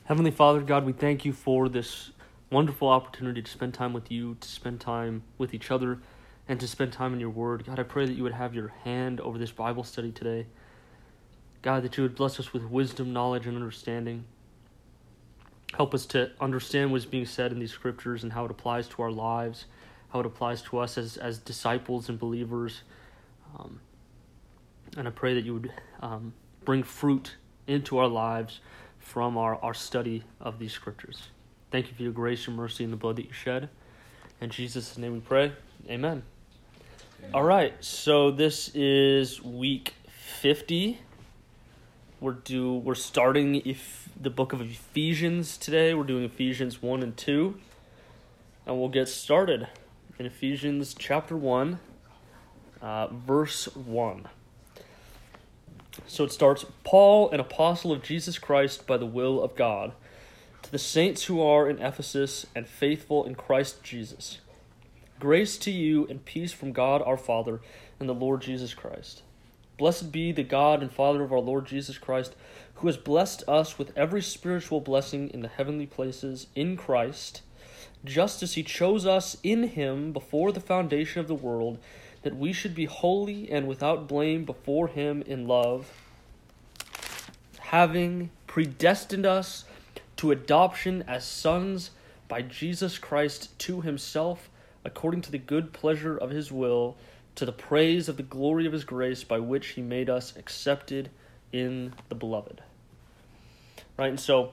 Heavenly Father, God, we thank you for this wonderful opportunity to spend time with you, to spend time with each other, and to spend time in your word. God, I pray that you would have your hand over this Bible study today. God, that you would bless us with wisdom, knowledge, and understanding. Help us to understand what's being said in these scriptures and how it applies to our lives, how it applies to us as disciples and believers. And I pray that you would bring fruit into our lives from our study of these scriptures. Thank you for your grace, your mercy, and the blood that you shed. In Jesus' name we pray. Amen. All right, so this is week 50. We're starting the book of Ephesians today. We're doing Ephesians 1 and 2. And we'll get started in Ephesians chapter 1, verse 1. So it starts, Paul, an apostle of Jesus Christ by the will of God, to the saints who are in Ephesus and faithful in Christ Jesus. Grace to you and peace from God our Father and the Lord Jesus Christ. Blessed be the God and Father of our Lord Jesus Christ, who has blessed us with every spiritual blessing in the heavenly places in Christ, just as he chose us in him before the foundation of the world, that we should be holy and without blame before him in love, having predestined us to adoption as sons by Jesus Christ to himself, according to the good pleasure of his will, to the praise of the glory of his grace, by which he made us accepted in the beloved. Right, and so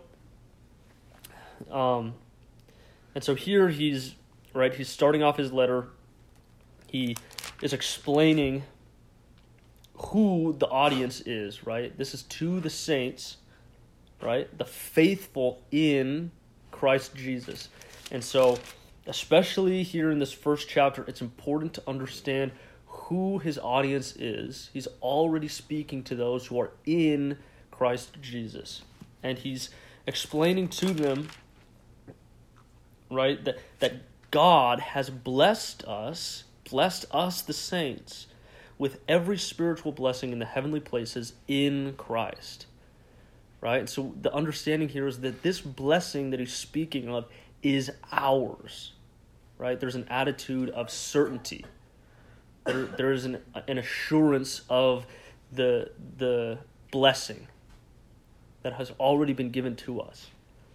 here he's starting off his letter. He is explaining who the audience is, right? This is to the saints, right? The faithful in Christ Jesus. And so, especially here in this first chapter, it's important to understand who his audience is. He's already speaking to those who are in Christ Jesus. And he's explaining to them, right, that God has blessed us the saints, with every spiritual blessing in the heavenly places in Christ. Right? And so the understanding here is that this blessing that he's speaking of is ours. Right? There's an attitude of certainty. There is an assurance of the blessing that has already been given to us.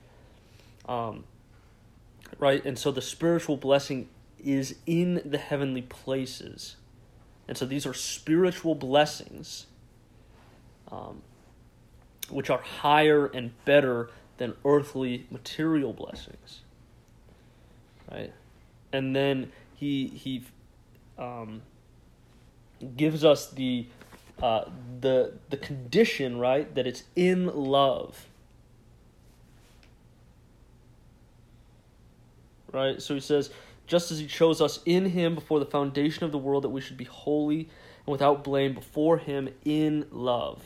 Right? And so the spiritual blessing is in the heavenly places. And so these are spiritual blessings, which are higher and better than earthly material blessings. Right? And then he gives us the condition, right, that it's in love. Right? So he says, just as he chose us in him before the foundation of the world, that we should be holy and without blame before him in love.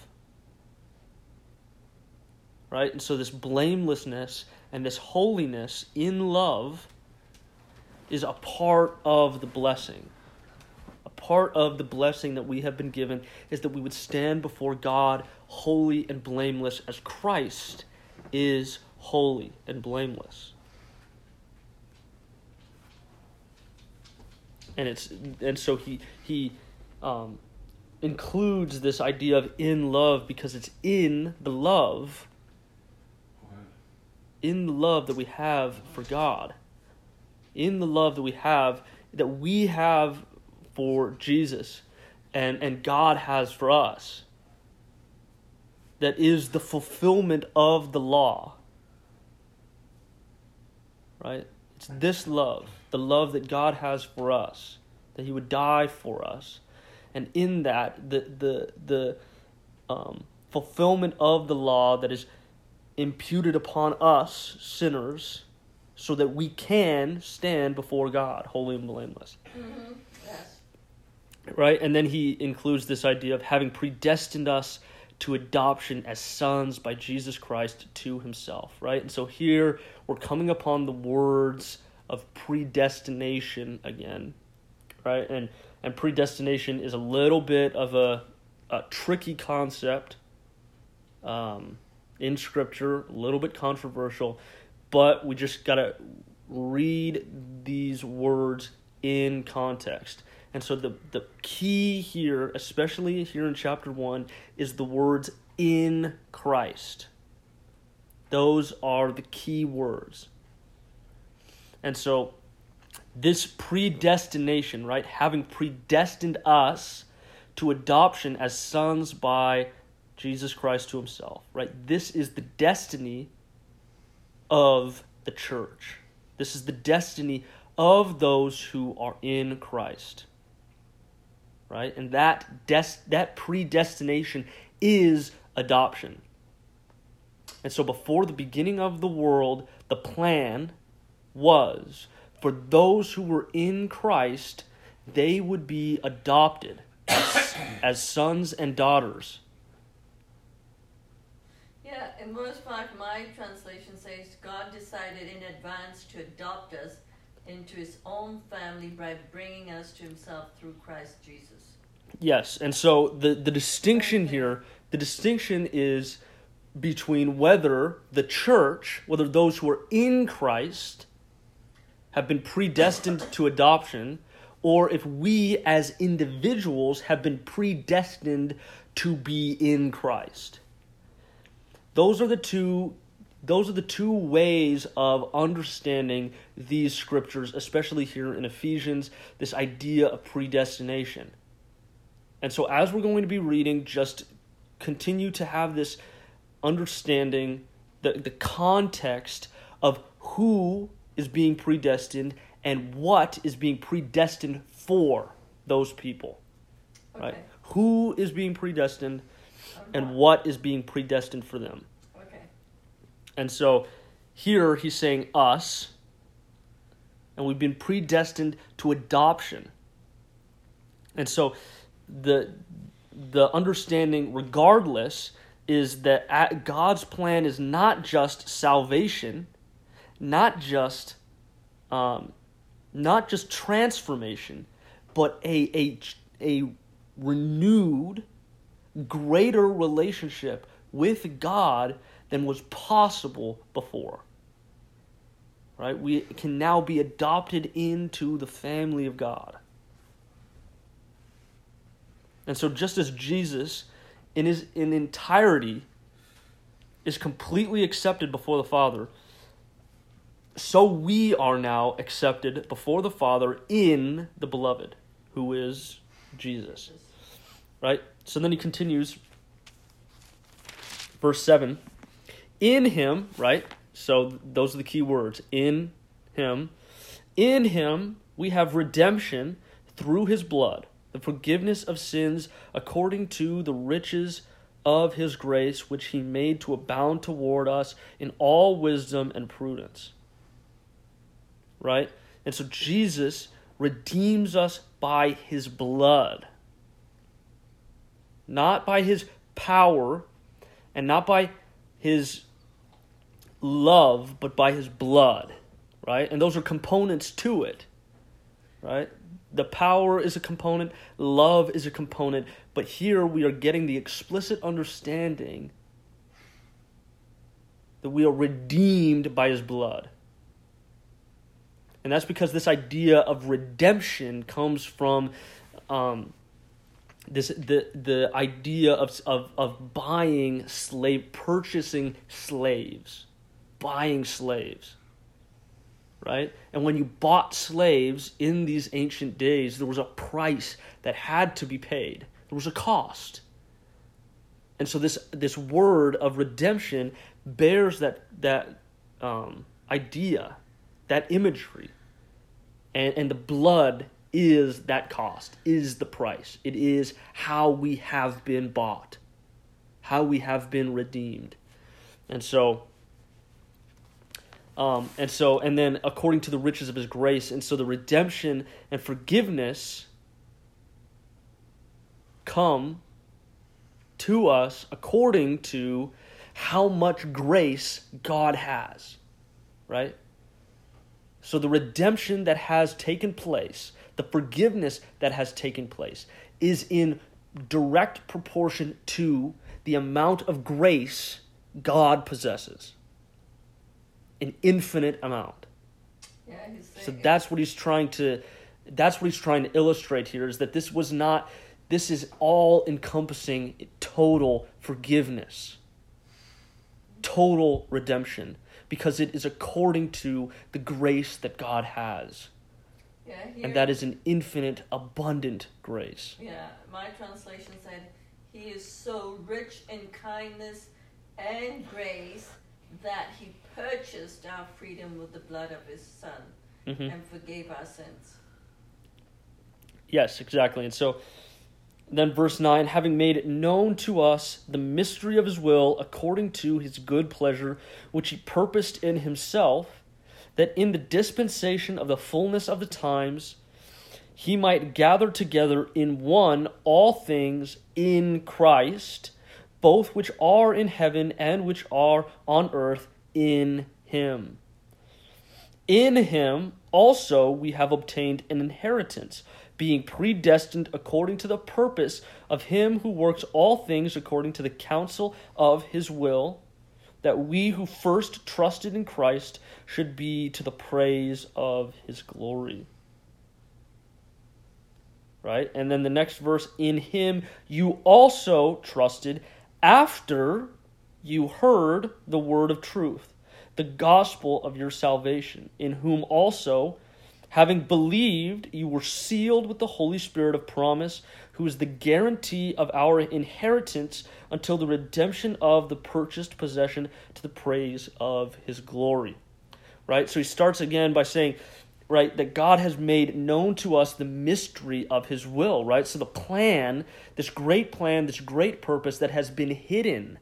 Right? And so this blamelessness and this holiness in love is a part of the blessing. A part of the blessing that we have been given is that we would stand before God holy and blameless as Christ is holy and blameless. And so he includes this idea of in love because it's in the love that we have for God, in the love that we have for Jesus and God has for us, that is the fulfillment of the law. Right? It's this love, the love that God has for us, that he would die for us. And in that, the fulfillment of the law that is imputed upon us, sinners, so that we can stand before God, holy and blameless. Mm-hmm. Yes. Right? And then he includes this idea of having predestined us to adoption as sons by Jesus Christ to himself, right? And so here we're coming upon the words of predestination again, right? And predestination is a little bit of a tricky concept. in Scripture, a little bit controversial, but we just got to read these words in context. And so the key here, especially here in chapter 1, is the words in Christ. Those are the key words. And so this predestination, right, having predestined us to adoption as sons by Jesus Christ to himself, right? This is the destiny of the church. This is the destiny of those who are in Christ, right? And that predestination is adoption. And so before the beginning of the world, the plan was for those who were in Christ, they would be adopted as sons and daughters. Yeah, in verse 5, my translation says, God decided in advance to adopt us into his own family by bringing us to himself through Christ Jesus. Yes, and so the distinction here, the distinction is between whether the church, whether those who are in Christ have been predestined to adoption, or if we as individuals have been predestined to be in Christ. Those are the two ways of understanding these scriptures, especially here in Ephesians, this idea of predestination. And so as we're going to be reading, just continue to have this understanding, the context of who is being predestined and what is being predestined for those people. Okay. Right? Who is being predestined and what is being predestined for them. Okay. And so here he's saying us, and we've been predestined to adoption. And so the understanding, regardless, is that God's plan is not just salvation, not just transformation, but a renewed, greater relationship with God than was possible before. Right? We can now be adopted into the family of God. And so just as Jesus in entirety is completely accepted before the Father, so we are now accepted before the Father in the Beloved, who is Jesus. Right? So then he continues, verse 7. In him, right? So those are the key words. In him. In him we have redemption through his blood, the forgiveness of sins according to the riches of his grace, which he made to abound toward us in all wisdom and prudence. Right? And so Jesus redeems us by his blood. Not by his power and not by his love, but by his blood. Right? And those are components to it. Right? The power is a component, love is a component, but here we are getting the explicit understanding that we are redeemed by his blood. And that's because this idea of redemption comes from the idea of buying purchasing slaves, buying slaves. Right? And when you bought slaves in these ancient days, there was a price that had to be paid. There was a cost. And so this word of redemption bears that idea, that imagery. And the blood is that cost, is the price. It is how we have been bought, how we have been redeemed. And then according to the riches of his grace, and so the redemption and forgiveness come to us according to how much grace God has, right? So the redemption that has taken place, the forgiveness that has taken place, is in direct proportion to the amount of grace God possesses. An infinite amount. Yeah, he's saying So that's what he's trying to illustrate here, is that this is all encompassing total forgiveness, total redemption, because it is according to the grace that God has. Yeah, And that is an infinite, abundant grace. Yeah, my translation said, he is so rich in kindness and grace that he purchased our freedom with the blood of his Son and forgave our sins. Yes, exactly. And so then verse 9, having made it known to us the mystery of his will according to his good pleasure, which he purposed in himself, that in the dispensation of the fullness of the times he might gather together in one all things in Christ, both which are in heaven and which are on earth, in him. In him also we have obtained an inheritance, being predestined according to the purpose of him who works all things according to the counsel of his will, that we who first trusted in Christ should be to the praise of his glory. Right? And then the next verse, in him you also trusted after you heard the word of truth, the gospel of your salvation, in whom also, having believed, you were sealed with the Holy Spirit of promise, who is the guarantee of our inheritance until the redemption of the purchased possession, to the praise of his glory. Right? So he starts again by saying, right, that God has made known to us the mystery of his will, right? So the plan, this great purpose that has been hidden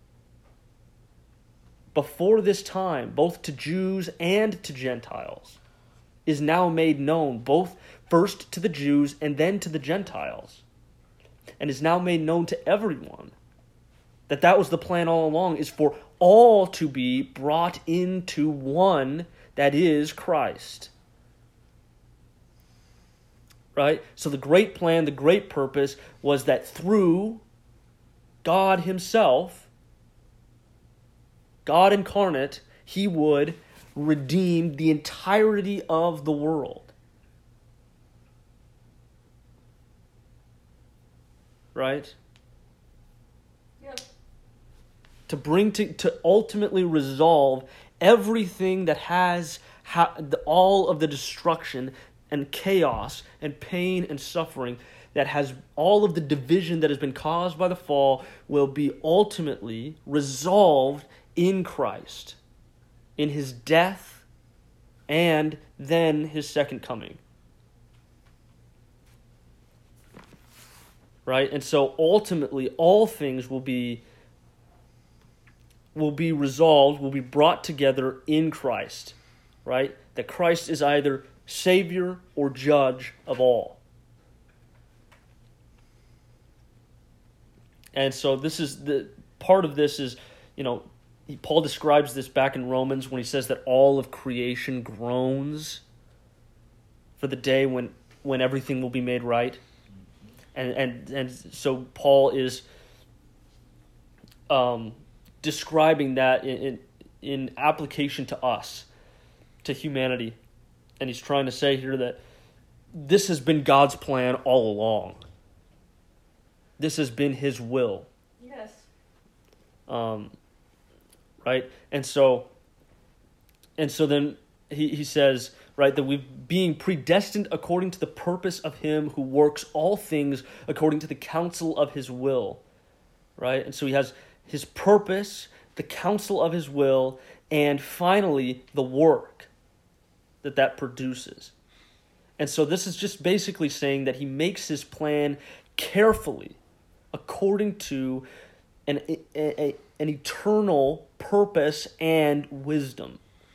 before this time, both to Jews and to Gentiles, is now made known, both first to the Jews and then to the Gentiles, and is now made known to everyone. That was the plan all along, is for all to be brought into one, that is Christ. Right? So the great plan, the great purpose was that through God himself, God incarnate, he would redeem the entirety of the world. Right? Yep. To bring to ultimately resolve everything that has all of the destruction and chaos and pain and suffering that has all of the division that has been caused by the fall will be ultimately resolved in Christ, in his death and then his second coming. Right? And so ultimately all things will be resolved, will be brought together in Christ. Right? That Christ is either Savior or judge of all. And so this is the part of this is, Paul describes this back in Romans when he says that all of creation groans for the day when everything will be made right. And so Paul is describing that in application to us, to humanity. And he's trying to say here that this has been God's plan all along. This has been his will. Yes. Right? And so then he says, right, that we've being predestined according to the purpose of him who works all things according to the counsel of his will. Right? And so he has his purpose, the counsel of his will, and finally the work that produces. And so this is just basically saying that he makes his plan carefully according to an eternal purpose and wisdom.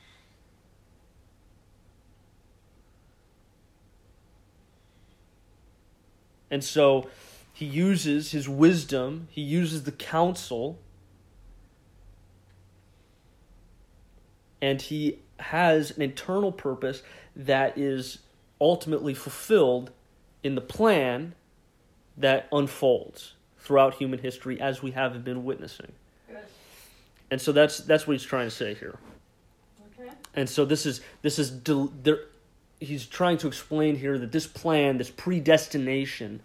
And so he uses his wisdom, he uses the counsel, and he has an eternal purpose that is ultimately fulfilled in the plan that unfolds throughout human history as we have been witnessing. Yes. And so that's what he's trying to say here. Okay. And so he's trying to explain here that this plan, this predestination,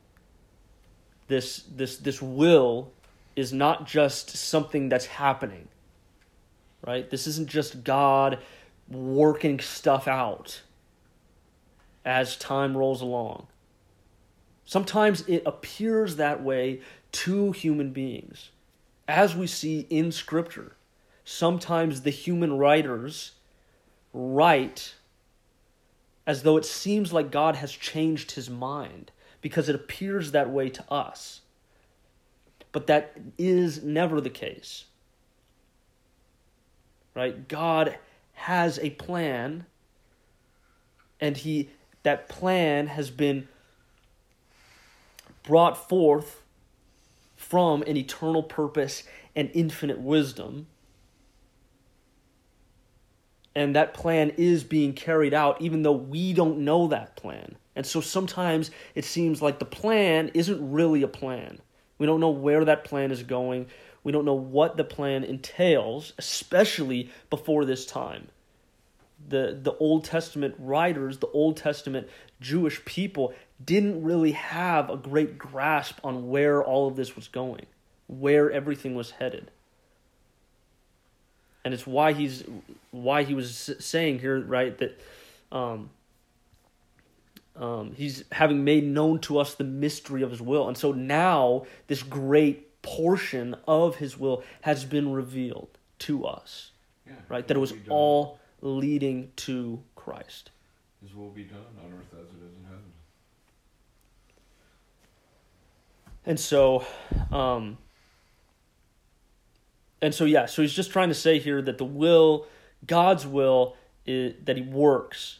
this will is not just something that's happening. Right? This isn't just God working stuff out as time rolls along. Sometimes it appears that way to human beings. As we see in Scripture, sometimes the human writers write as though it seems like God has changed his mind, because it appears that way to us. But that is never the case. Right? God has a plan, and that plan has been brought forth from an eternal purpose and infinite wisdom. And that plan is being carried out even though we don't know that plan. And so sometimes it seems like the plan isn't really a plan. We don't know where that plan is going. We don't know what the plan entails, especially before this time. The Old Testament writers, the Old Testament Jewish people didn't really have a great grasp on where all of this was going, where everything was headed. And it's why he was saying here, right, that he's having made known to us the mystery of his will. And so now this great portion of his will has been revealed to us, right? That it was all leading to Christ. His will be done on earth as it is in heaven. And so, so he's just trying to say here that the will, God's will, that he works,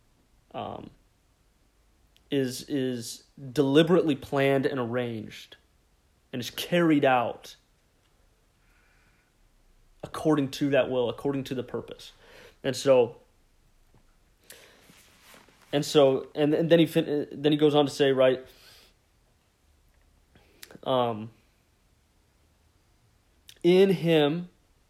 is deliberately planned and arranged, and is carried out according to that will, according to the purpose. And then he goes on to say, right, in him,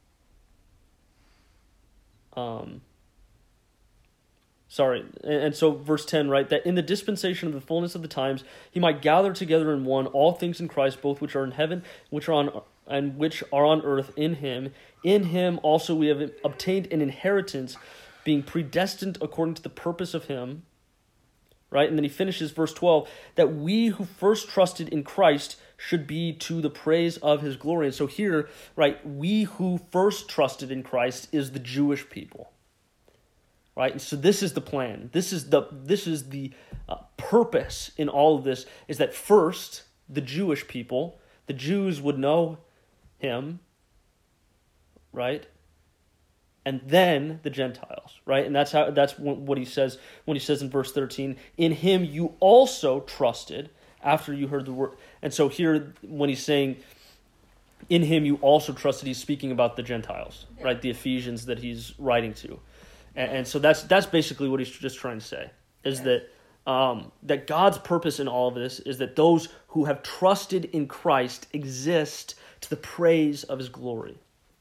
and so verse 10, right, that in the dispensation of the fullness of the times, he might gather together in one all things in Christ, both which are in heaven, which are on earth in him. In him also we have obtained an inheritance, being predestined according to the purpose of him. Right? And then he finishes verse 12, that we who first trusted in Christ should be to the praise of his glory. And so here, right, we who first trusted in Christ is the Jewish people. Right? And so this is the plan. This is the purpose in all of this, is that first, the Jewish people, the Jews would know him, right? And then the Gentiles, right? And that's what he says when he says in verse 13, in him you also trusted after you heard the word. And so here, when he's saying, in him you also trusted, he's speaking about the Gentiles, right? The Ephesians that he's writing to. And so that's basically what he's just trying to say, is that God's purpose in all of this is that those who have trusted in Christ exist to the praise of his glory.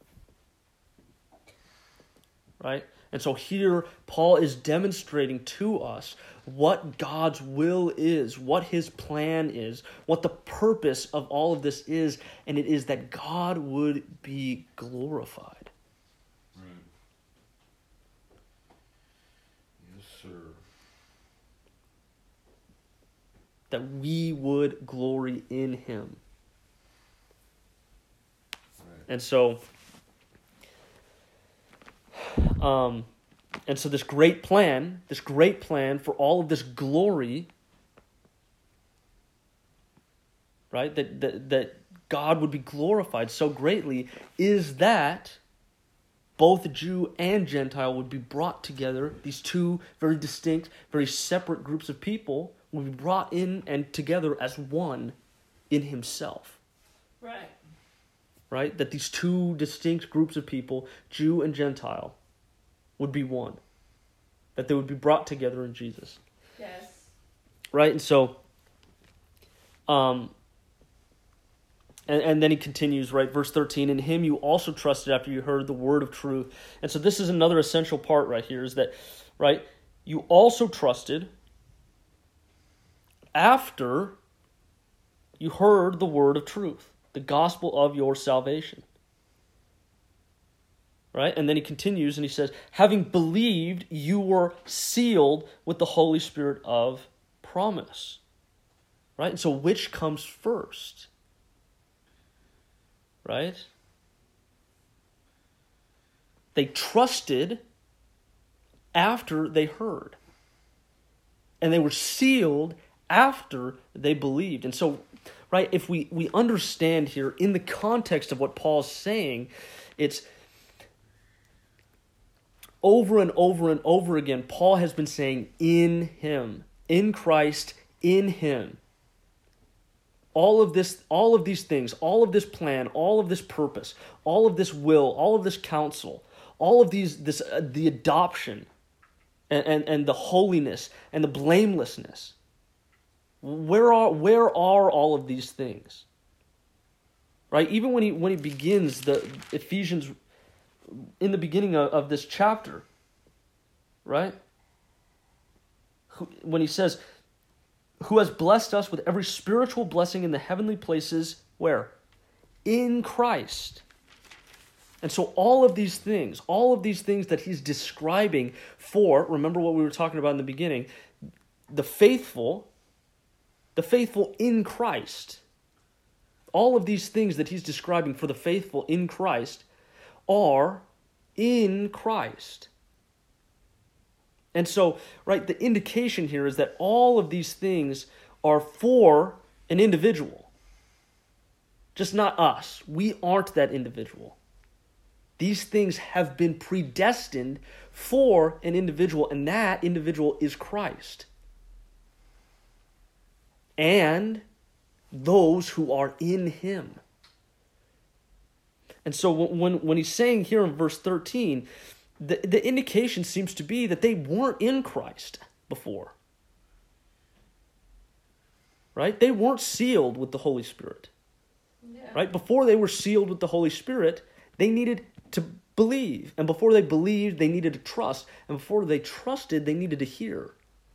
Right? And so here, Paul is demonstrating to us what God's will is, what his plan is, what the purpose of all of this is, and it is that God would be glorified. Right. Yes, sir. That we would glory in him. Right. And so this great plan for all of this glory, right, that God would be glorified so greatly, is that both Jew and Gentile would be brought together. These two very distinct, very separate groups of people would be brought in and together as one in himself. Right. Right? That these two distinct groups of people, Jew and Gentile, would be one. That they would be brought together in Jesus. Yes. Right? And so, and And then he continues, right, verse 13, in him you also trusted after you heard the word of truth. And so this is another essential part right here, is that, right, you also trusted after you heard the word of truth, the gospel of your salvation. Right? And then he continues and he says, having believed, you were sealed with the Holy Spirit of promise. Right? And so which comes first? Right? They trusted after they heard. And they were sealed after they believed. And so, right, if we understand here in the context of what Paul's saying, it's over and over and over again, Paul has been saying, in him, in Christ, in him. All of these things, all of this plan, all of this purpose, all of this will, all of this counsel, all of the adoption and the holiness and the blamelessness. Where are all of these things? Right? Even when he begins the Ephesians in the beginning of this chapter, right? When he says, who has blessed us with every spiritual blessing in the heavenly places, where? In Christ. And so all of these things that he's describing for, remember what we were talking about in the beginning, the faithful in Christ. All of these things that he's describing for the faithful in Christ are in Christ. And so, right, the indication here is that all of these things are for an individual. Just not us. We aren't that individual. These things have been predestined for an individual, and that individual is Christ. And those who are in him. And so when he's saying here in verse 13, the indication seems to be that they weren't in Christ before. Right? They weren't sealed with the Holy Spirit. Yeah. Right? Before they were sealed with the Holy Spirit, they needed to believe. And before they believed, they needed to trust. And before they trusted, they needed to hear.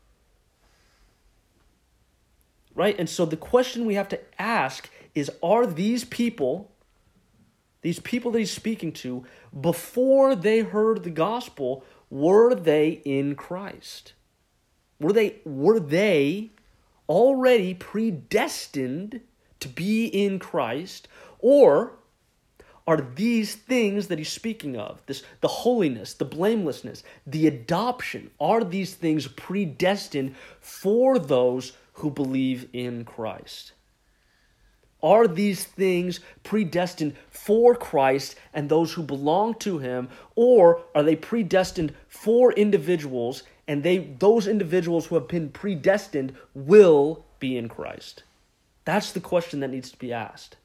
Right? And so the question we have to ask is, are these people that he's speaking to, before they heard the gospel, were they in Christ? Were they already predestined to be in Christ? Or are these things that he's speaking of, the holiness, the blamelessness, the adoption, are these things predestined for those who believe in Christ? Are these things predestined for Christ and those who belong to him, or are they predestined for individuals, and those individuals who have been predestined will be in Christ? That's the question that needs to be asked.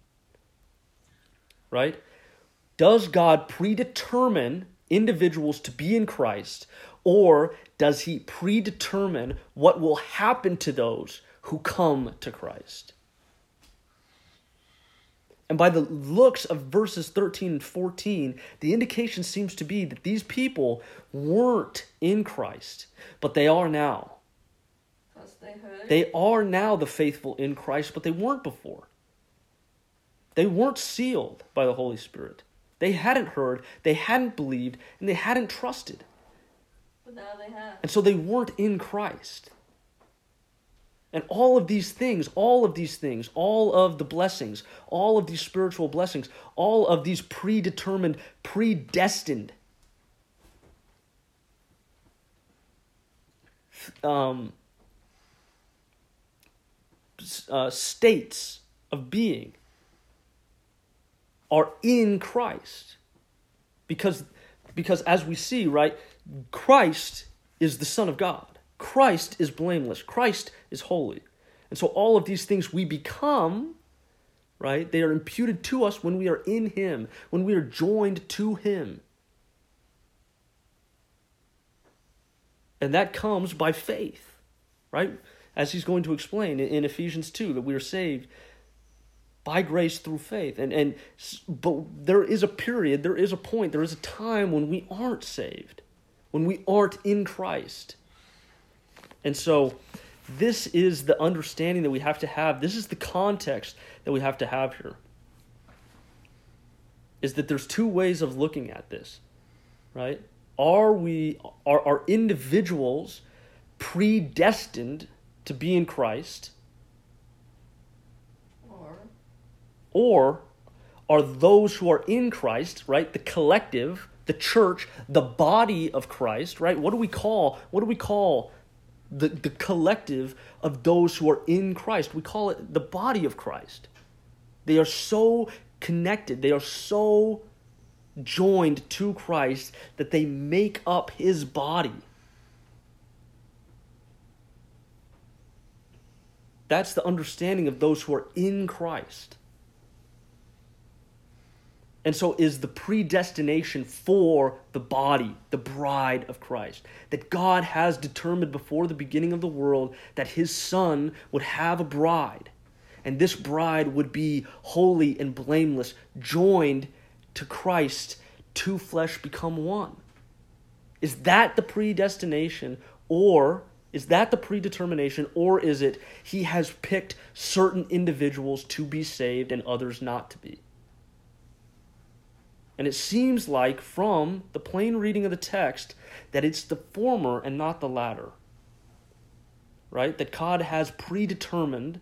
Right? Does God predetermine individuals to be in Christ, or does he predetermine what will happen to those who come to Christ? And by the looks of verses 13 and 14, the indication seems to be that these people weren't in Christ, but they are now. Because they heard. They are now the faithful in Christ, but they weren't before. They weren't sealed by the Holy Spirit. They hadn't heard, they hadn't believed, and they hadn't trusted. But now they have. And so they weren't in Christ. And all of these things, all of the blessings, all of these spiritual blessings, all of these predetermined, predestined states of being are in Christ. Because as we see, right, Christ is the Son of God. Christ is blameless. Christ is holy. And so all of these things we become, right, they are imputed to us when we are in him, when we are joined to him. And that comes by faith, right? As he's going to explain in Ephesians 2, that we are saved by grace through faith. But there is a period, there is a point, there is a time when we aren't saved, when we aren't in Christ. And so this is the understanding that we have to have. This is the context that we have to have here. Is that there's two ways of looking at this, right? Are individuals predestined to be in Christ? Or are those who are in Christ, right, the collective, the church, the body of Christ, right? What do we call the collective of those who are in Christ? We call it the body of Christ. They are so connected, they are so joined to Christ that they make up his body. That's the understanding of those who are in Christ. And so is the predestination for the body, the bride of Christ. That God has determined before the beginning of the world that his Son would have a bride. And this bride would be holy and blameless, joined to Christ, two flesh become one. Is that the predestination, or is that the predetermination, or is it he has picked certain individuals to be saved and others not to be? And it seems like from the plain reading of the text that it's the former and not the latter. Right? That God has predetermined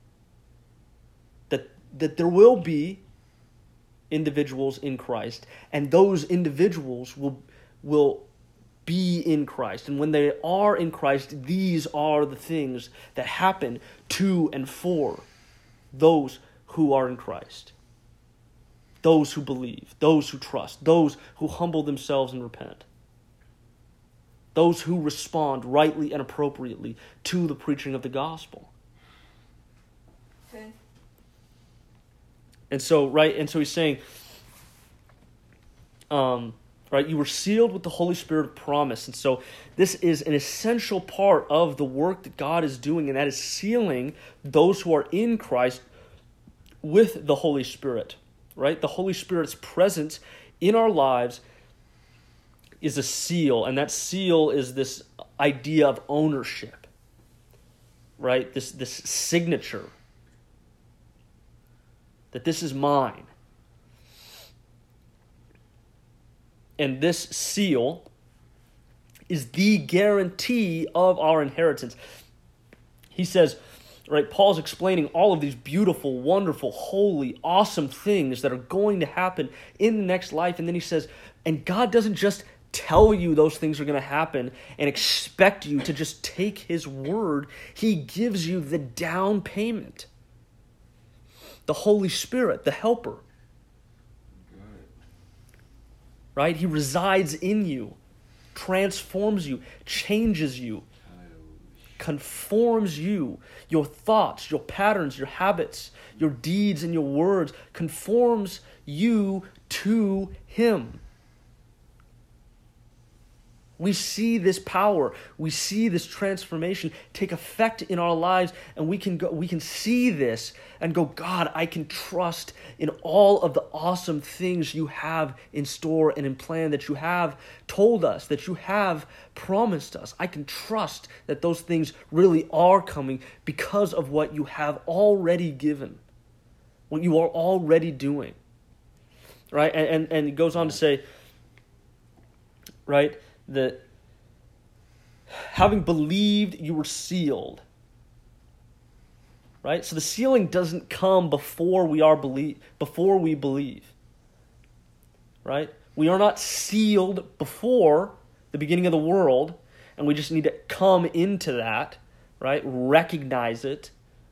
that there will be individuals in Christ, and those individuals will be in Christ. And when they are in Christ, these are the things that happen to and for those who are in Christ. Those who believe, those who trust, those who humble themselves and repent. Those who respond rightly and appropriately to the preaching of the gospel. Okay. And so he's saying, right, you were sealed with the Holy Spirit of promise. And so this is an essential part of the work that God is doing, and that is sealing those who are in Christ with the Holy Spirit. Right? The Holy Spirit's presence in our lives is a seal, and that seal is this idea of ownership. Right? This signature. That this is mine. And this seal is the guarantee of our inheritance. He says, right, Paul's explaining all of these beautiful, wonderful, holy, awesome things that are going to happen in the next life. And then he says, and God doesn't just tell you those things are going to happen and expect you to just take his word. He gives you the down payment. The Holy Spirit, the helper. Right? He resides in you, transforms you, changes you, conforms you, your thoughts, your patterns, your habits, your deeds, and your words, conforms you to him. We see this power, we see this transformation take effect in our lives, and we can see this and go, God, I can trust in all of the awesome things you have in store and in plan, that you have told us, that you have promised us. I can trust that those things really are coming because of what you have already given, what you are already doing. Right? And it goes on to say, right, that having believed, you were sealed. Right? So the sealing doesn't come before we believe. Right? We are not sealed before the beginning of the world, and we just need to come into that, right? Recognize it.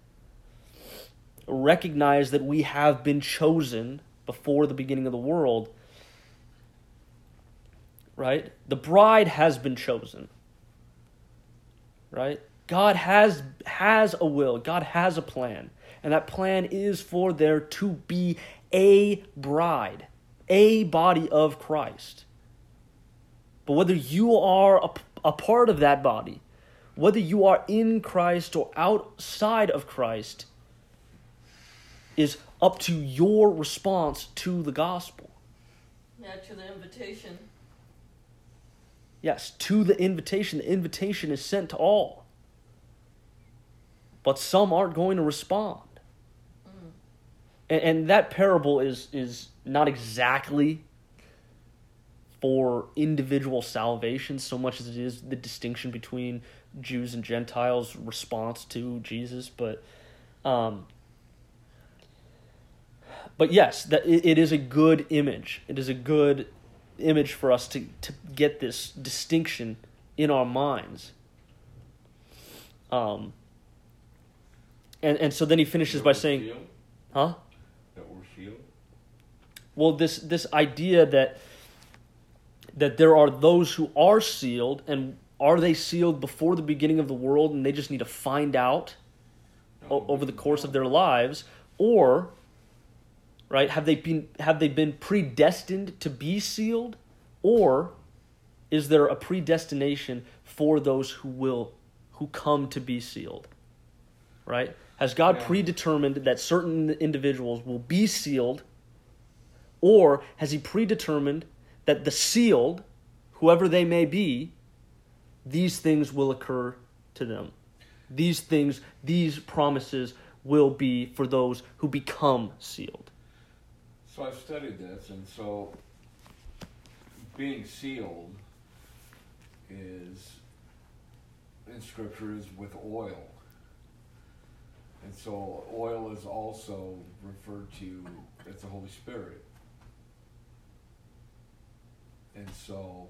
Recognize that we have been chosen before the beginning of the world. Right? The bride has been chosen. Right? God has a will. God has a plan. And that plan is for there to be a bride, a body of Christ. But whether you are a part of that body, whether you are in Christ or outside of Christ, is up to your response to the gospel. Yeah, to the invitation. Yes, to the invitation. The invitation is sent to all. But some aren't going to respond. And that parable is not exactly for individual salvation so much as it is the distinction between Jews and Gentiles' response to Jesus. But yes, that it is a good image. It is a good image for us to get this distinction in our minds. And so then he finishes by saying, huh? That we're sealed? Well, this idea that there are those who are sealed, and are they sealed before the beginning of the world and they just need to find out over the course of their lives, or right, have they been predestined to be sealed, or is there a predestination for those who come to be sealed? Right? Has God predetermined that certain individuals will be sealed, or has he predetermined that the sealed, whoever they may be, these things will occur to them? These promises will be for those who become sealed. So I've studied this, and so being sealed is, in Scripture, is with oil. And so oil is also referred to as the Holy Spirit. And so,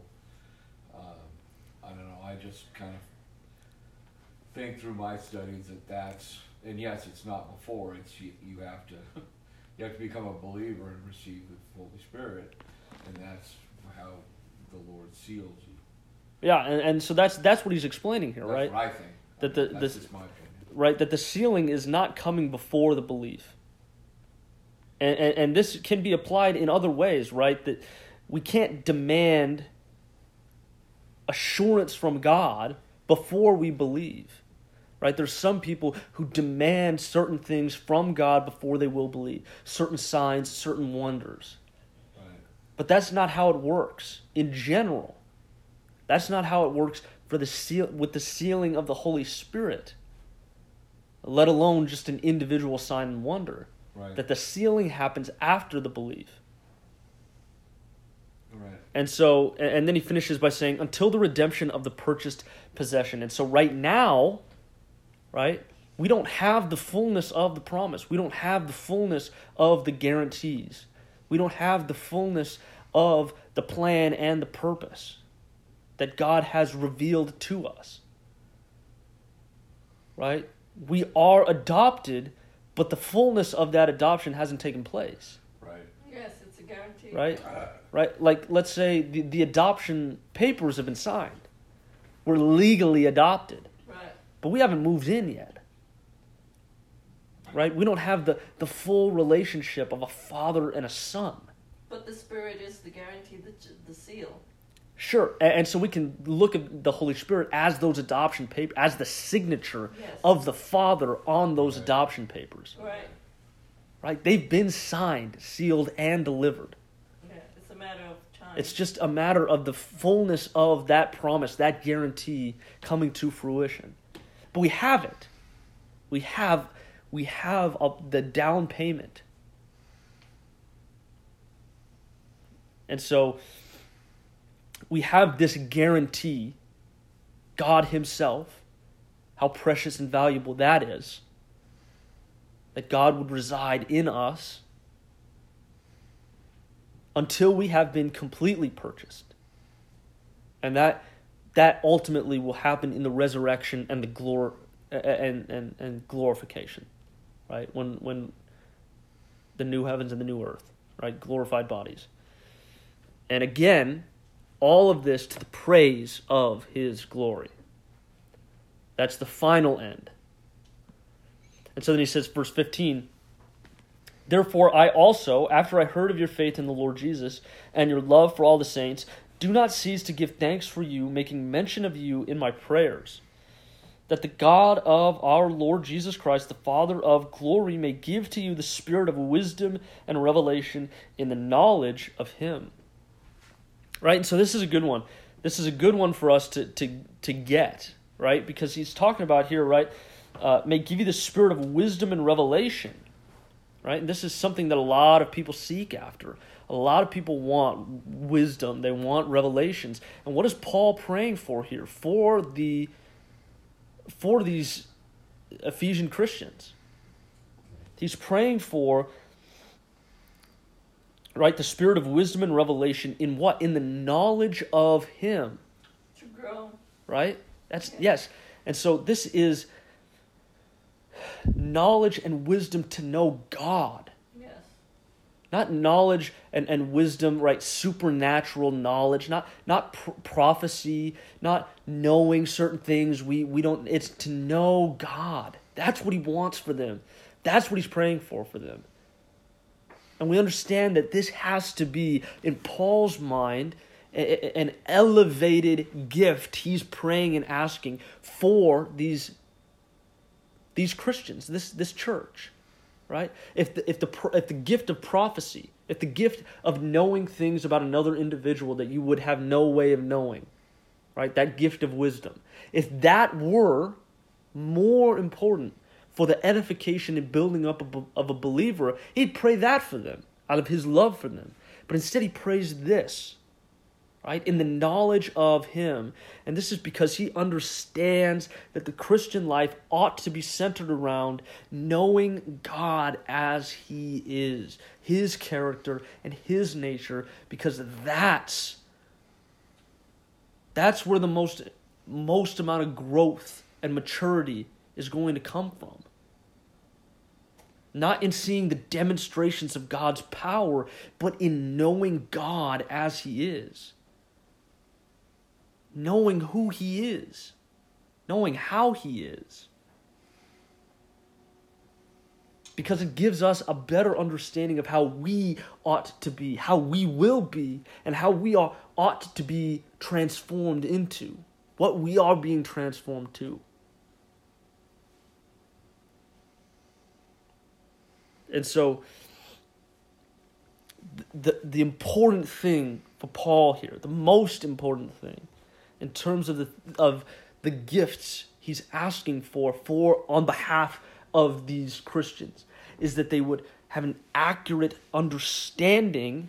I don't know, I just kind of think through my studies that's, and yes, it's not before, it's you have to become a believer and receive the Holy Spirit, and that's how the Lord seals you. Yeah, and so that's what he's explaining here, right? That's what I think. That's just my opinion. Right, that the sealing is not coming before the belief. And this can be applied in other ways, right? That we can't demand assurance from God before we believe. Right? There's some people who demand certain things from God before they will believe. Certain signs, certain wonders. Right. But that's not how it works in general. That's not how it works with the sealing of the Holy Spirit. Let alone just an individual sign and wonder. Right. That the sealing happens after the belief. Right. And so, and then he finishes by saying, until the redemption of the purchased possession. And so right now, right, we don't have the fullness of the promise. We don't have the fullness of the guarantees. We don't have the fullness of the plan and the purpose that God has revealed to us. Right? We are adopted, but the fullness of that adoption hasn't taken place. Right. Yes, it's a guarantee. Right? Right? Like, let's say the adoption papers have been signed. We're legally adopted. Right. But we haven't moved in yet. Right? We don't have the full relationship of a father and a son. But the Spirit is the guarantee, the seal. Sure, and so we can look at the Holy Spirit as those adoption papers, as the signature of the Father on those adoption papers. Right. Right? They've been signed, sealed, and delivered. Yeah, it's a matter of time. It's just a matter of the fullness of that promise, that guarantee coming to fruition. But we have it. We have the down payment. And so we have this guarantee, God himself, how precious and valuable that is, that God would reside in us until we have been completely purchased. And that ultimately will happen in the resurrection and the and glorification, right? When the new heavens and the new earth, right? Glorified bodies. And again, all of this to the praise of his glory. That's the final end. And so then he says, verse 15, therefore I also, after I heard of your faith in the Lord Jesus and your love for all the saints, do not cease to give thanks for you, making mention of you in my prayers, that the God of our Lord Jesus Christ, the Father of glory, may give to you the spirit of wisdom and revelation in the knowledge of him. Right? And so this is a good one. This is a good one for us to get, right? Because he's talking about here, right, may give you the spirit of wisdom and revelation, right? And this is something that a lot of people seek after. A lot of people want wisdom. They want revelations. And what is Paul praying for here? For these Ephesian Christians. He's praying for, right, the spirit of wisdom and revelation in what? In the knowledge of him. To grow. Right? Yes. And so this is knowledge and wisdom to know God. Yes. Not knowledge and wisdom, right? Supernatural knowledge, not prophecy, not knowing certain things. We don't. It's to know God. That's what he wants for them. That's what he's praying for them. And we understand that this has to be, in Paul's mind, an elevated gift he's praying and asking for these Christians, this church, right? If the gift of prophecy, if the gift of knowing things about another individual that you would have no way of knowing, right? That gift of wisdom, if that were more important for the edification and building up of a believer, he'd pray that for them out of his love for them. But instead he prays this, right? In the knowledge of him. And this is because he understands that the Christian life ought to be centered around knowing God as he is, his character and his nature, because that's where the most amount of growth and maturity is going to come from. Not in seeing the demonstrations of God's power, but in knowing God as he is. Knowing who he is. Knowing how he is. Because it gives us a better understanding of how we ought to be, how we will be, and how we ought to be transformed into. What we are being transformed to. And so, the important thing for Paul here, the most important thing, in terms of the gifts he's asking for on behalf of these Christians, is that they would have an accurate understanding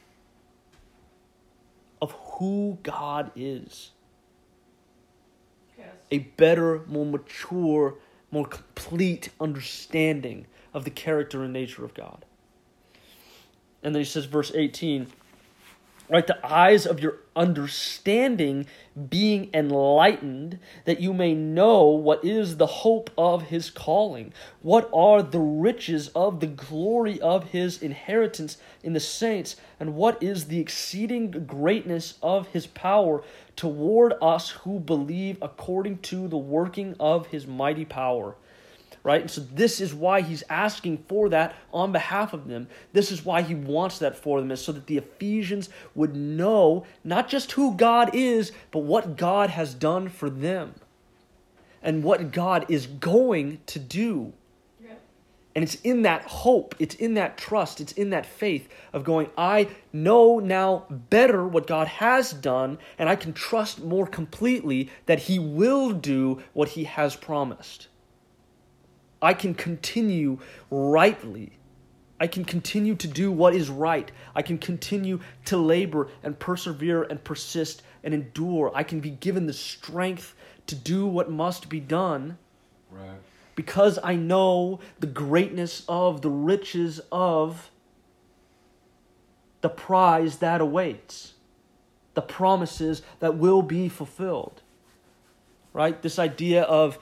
of who God is. Yes. A better, more mature, more complete understanding of the character and nature of God. And then he says, verse 18, right, the eyes of your understanding being enlightened, that you may know what is the hope of his calling, what are the riches of the glory of his inheritance in the saints, and what is the exceeding greatness of his power toward us who believe, according to the working of his mighty power. Right? And so this is why he's asking for that on behalf of them. This is why he wants that for them, is so that the Ephesians would know not just who God is, but what God has done for them. And what God is going to do. Yeah. And it's in that hope, it's in that trust, it's in that faith of going, I know now better what God has done, and I can trust more completely that he will do what he has promised. I can continue rightly. I can continue to do what is right. I can continue to labor and persevere and persist and endure. I can be given the strength to do what must be done. Right. Because I know the greatness of the riches of the prize that awaits. The promises that will be fulfilled. Right? This idea of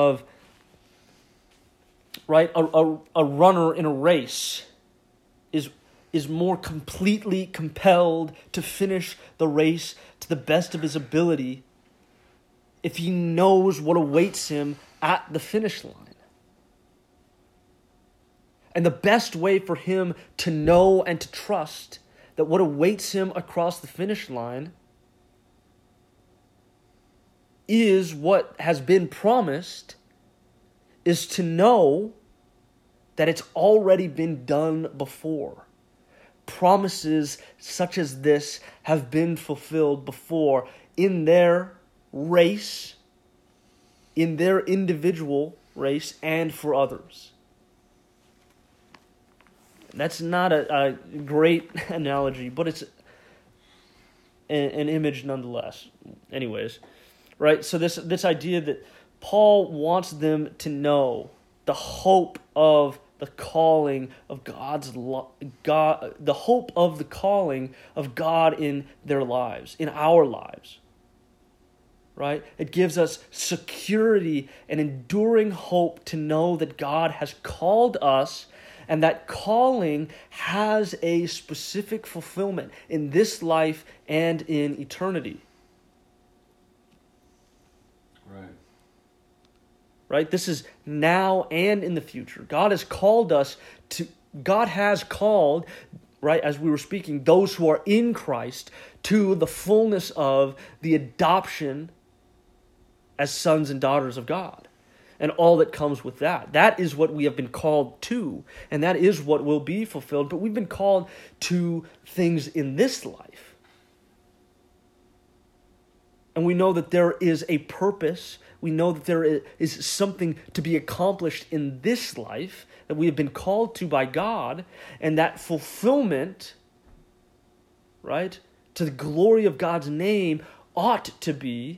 right, a runner in a race is more completely compelled to finish the race to the best of his ability if he knows what awaits him at the finish line. And the best way for him to know and to trust that what awaits him across the finish line is what has been promised is to know that it's already been done before. Promises such as this have been fulfilled before in their race, in their individual race, and for others. That's not a great analogy, but it's an image nonetheless. Anyways, right? So this idea that Paul wants them to know the hope of the calling of God, the hope of the calling of God in their lives, in our lives. Right? It gives us security and enduring hope to know that God has called us, and that calling has a specific fulfillment in this life and in eternity. Right? This is now and in the future. God has called, right, as we were speaking, those who are in Christ to the fullness of the adoption as sons and daughters of God, and all that comes with that. That is what we have been called to, and that is what will be fulfilled. But we've been called to things in this life. And we know that there is a purpose. We know that there is something to be accomplished in this life that we have been called to by God, and that fulfillment, right, to the glory of God's name ought to be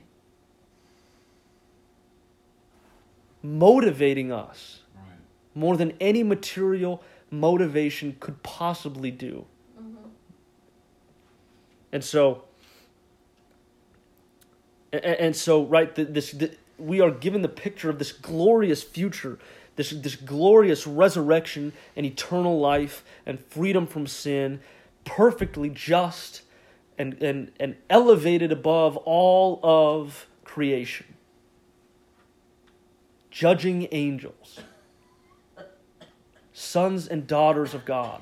motivating us more than any material motivation could possibly do. Mm-hmm. And so, right, we are given the picture of this glorious future, this glorious resurrection and eternal life and freedom from sin, perfectly just and elevated above all of creation. Judging angels, sons and daughters of God.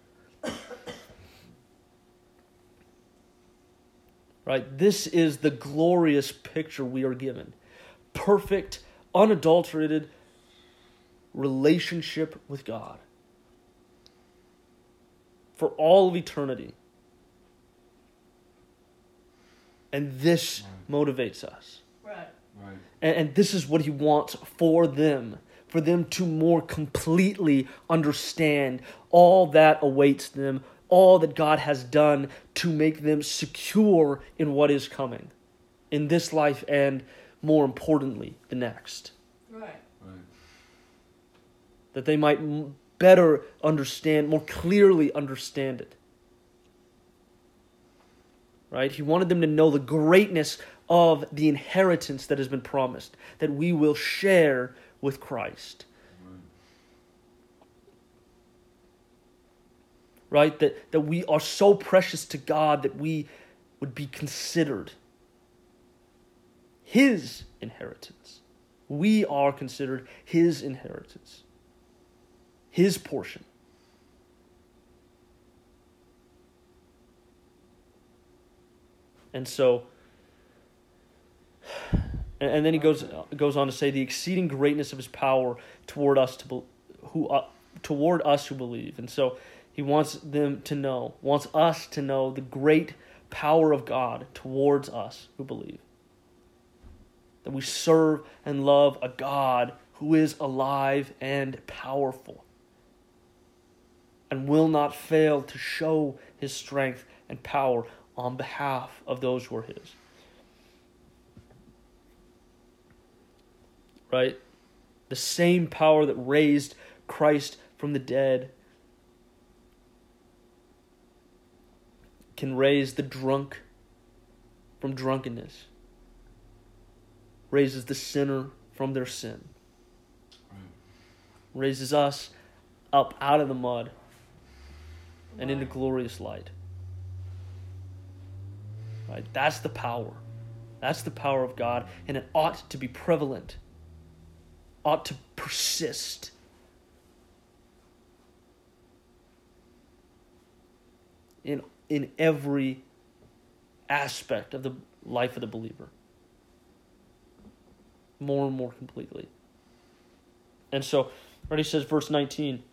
Right? This is the glorious picture we are given. Perfect, unadulterated relationship with God for all of eternity. And this motivates us. Right. And this is what he wants for them to more completely understand all that awaits them, all that God has done to make them secure in what is coming, in this life and, more importantly, the next. Right. That they might better understand, more clearly understand it. Right? He wanted them to know the greatness of the inheritance that has been promised, that we will share with Christ. Right? That we are so precious to God that we would be considered His inheritance. We are considered His inheritance, His portion. And so, and then he goes on to say the exceeding greatness of His power toward us who believe. And so he wants us to know the great power of God towards us who believe. That we serve and love a God who is alive and powerful and will not fail to show His strength and power on behalf of those who are His. Right? The same power that raised Christ from the dead can raise the drunk from drunkenness, raises the sinner from their sin, raises us up out of the mud and into glorious light. Right? That's the power. That's the power of God, and it ought to be prevalent, ought to persist. In every aspect of the life of the believer. more and more completely. And so, right, he says, verse 19,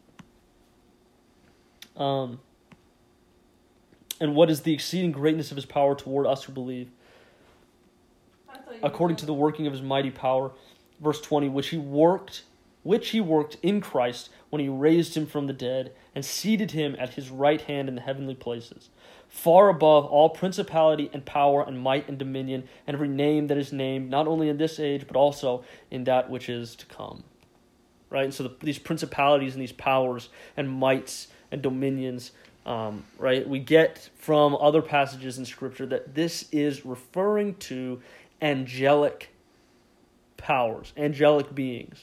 and what is the exceeding greatness of his power toward us who believe? According to the working of his mighty power. Verse 20, which he worked in Christ when he raised him from the dead and seated him at his right hand in the heavenly places, far above all principality and power and might and dominion and every name that is named, not only in this age, but also in that which is to come. Right? And so these principalities and these powers and mights and dominions, right? We get from other passages in Scripture that this is referring to angelic powers, angelic beings.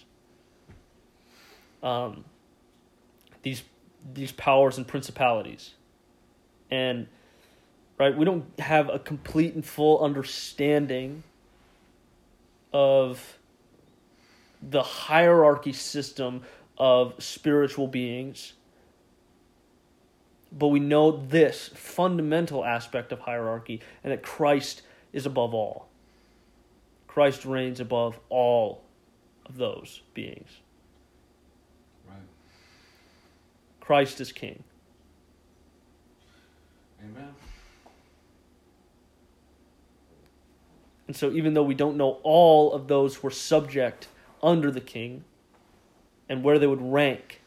These powers and principalities. And, right, we don't have a complete and full understanding of the hierarchy system of spiritual beings, but we know this fundamental aspect of hierarchy, and that Christ is above all. Christ reigns above all of those beings. Right. Christ is king. Amen. And so even though we don't know all of those who are subject under the king and where they would rank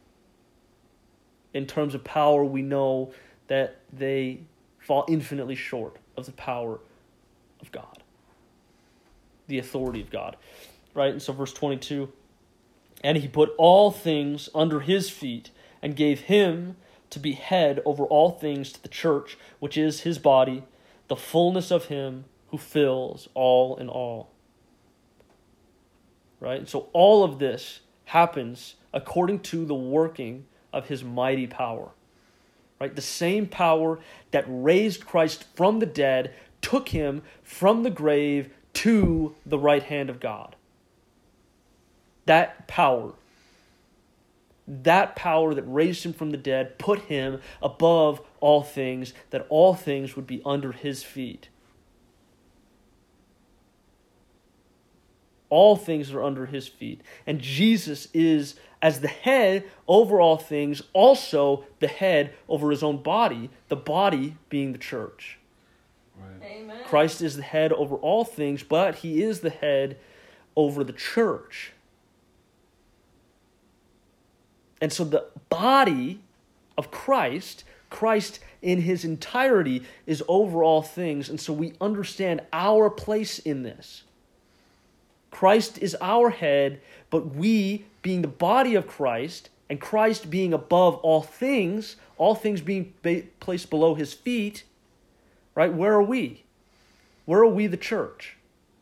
in terms of power, we know that they fall infinitely short of the power of God, the authority of God. Right? And so verse 22, and he put all things under his feet and gave him to be head over all things to the church, which is his body, the fullness of him who fills all in all. Right? And so all of this happens according to the working of his mighty power. Right? The same power that raised Christ from the dead took him from the grave to the right hand of God. That power that raised him from the dead put him above all things, that all things would be under his feet. All things are under his feet. And Jesus is, as the head over all things, also the head over his own body, the body being the church. Right. Amen. Christ is the head over all things, but he is the head over the church. And so the body of Christ in his entirety is over all things. And so we understand our place in this. Christ is our head, but we, being the body of Christ, and Christ being above all things being placed below his feet, right? Where are we? Where are we, the church?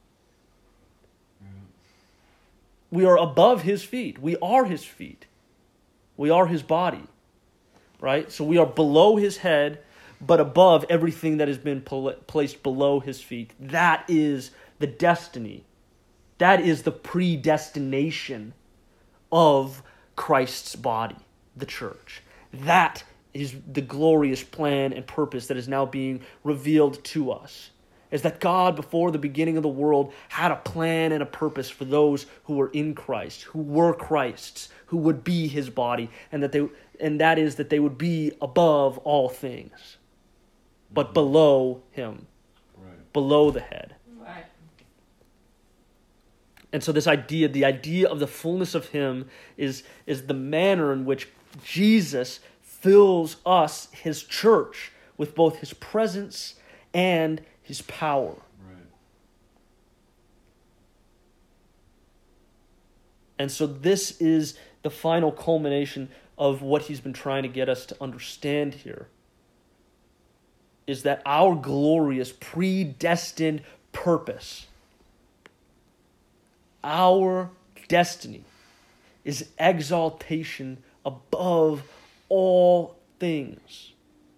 We are above his feet. We are his feet. We are his body, right? So we are below his head, but above everything that has been placed below his feet. That is the destiny. That is the predestination of Christ's body, the church. That is the glorious plan and purpose that is now being revealed to us. Is that God, before the beginning of the world, had a plan and a purpose for those who were in Christ, who were Christ's, who would be his body, and that is that they would be above all things, but below him, Right. below the head. Right. And so the idea of the fullness of him is the manner in which Jesus fills us, his church, with both his presence and his power. Right. And so this is the final culmination of what he's been trying to get us to understand here. Is that our glorious predestined purpose, our destiny, is exaltation above all things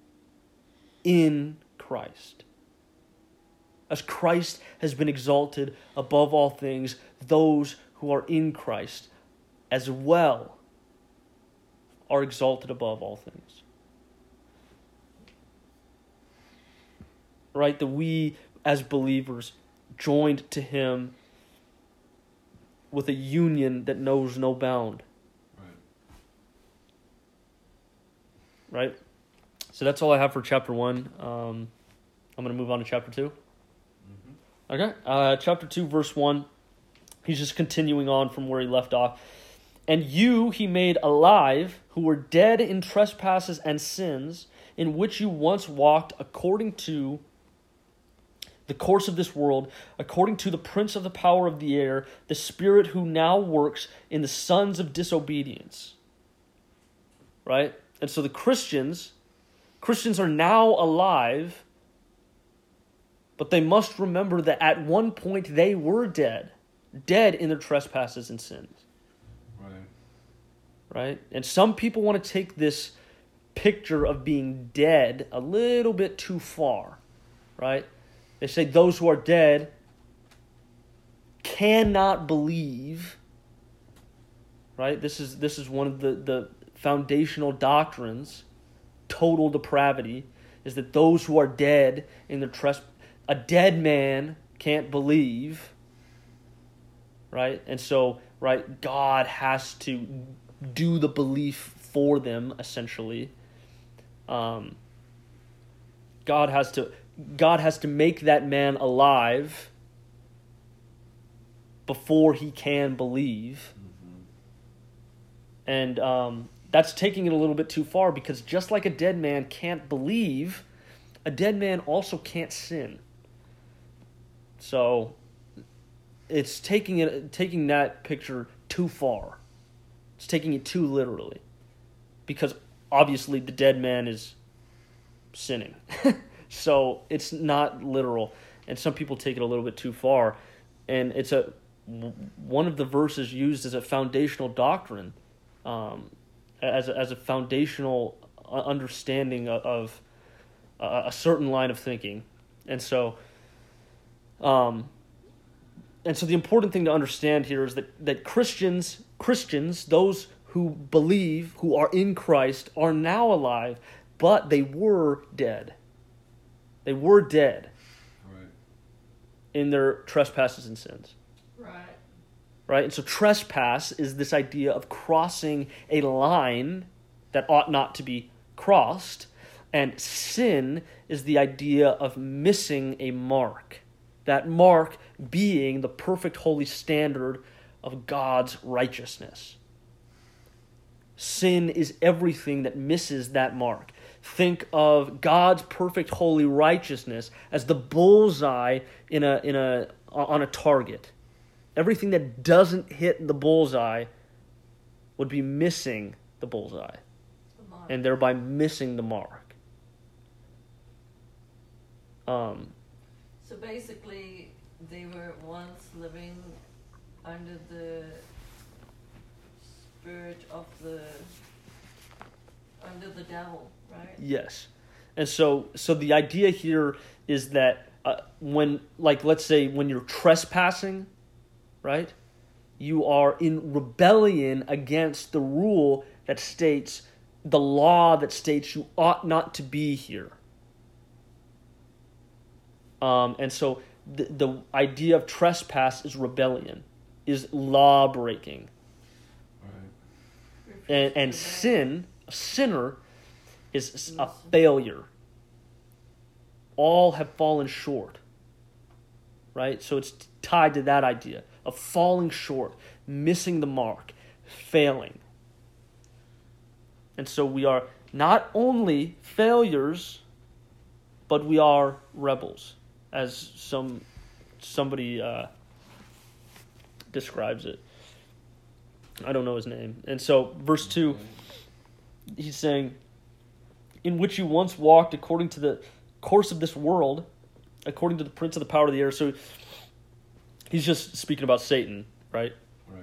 in Christ. As Christ has been exalted above all things, those who are in Christ as well are exalted above all things. Right? That we, as believers, joined to him with a union that knows no bound. Right? So that's all I have for chapter 1. I'm going to move on to chapter 2. Mm-hmm. Okay. Chapter 2, verse 1. He's just continuing on from where he left off. And you he made alive, who were dead in trespasses and sins, in which you once walked according to the course of this world, according to the prince of the power of the air, the spirit who now works in the sons of disobedience. Right? And so the Christians are now alive, but they must remember that at one point they were dead in their trespasses and sins. Right? And some people want to take this picture of being dead a little bit too far, right? They say those who are dead cannot believe, right? This is one of the foundational doctrines, total depravity, is that those who are dead in their a dead man can't believe, right? And so, right, God has to do the belief for them, essentially. God has to make that man alive before he can believe. Mm-hmm. And that's taking it a little bit too far, because just like a dead man can't believe, a dead man also can't sin. So it's taking that picture too far. It's taking it too literally, because obviously the dead man is sinning. So it's not literal, and some people take it a little bit too far. And it's one of the verses used as a foundational doctrine, as a foundational understanding of a certain line of thinking. And so the important thing to understand here is that Christians, those who believe, who are in Christ, are now alive, but they were dead. They were dead. Right. In their trespasses and sins. Right? And so trespass is this idea of crossing a line that ought not to be crossed, and sin is the idea of missing a mark. That mark being the perfect holy standard of God's righteousness. Sin is everything that misses that mark. Think of God's perfect holy righteousness as the bullseye on a target. Everything that doesn't hit the bullseye would be missing the bullseye, and thereby missing the mark. So basically, they were once living under the spirit of under the devil, right? Yes. And so the idea here is that when, like, let's say when you're trespassing, right, you are in rebellion against the rule that states, the law that states you ought not to be here. And so the idea of trespass is rebellion, is law breaking. Right. And sin, a sinner, is a failure. All have fallen short. Right? So it's tied to that idea of falling short, missing the mark, failing. And so we are not only failures, but we are rebels, as somebody describes it. I don't know his name. And so verse 2, he's saying, in which you once walked according to the course of this world, according to the prince of the power of the air. So he's just speaking about Satan, right?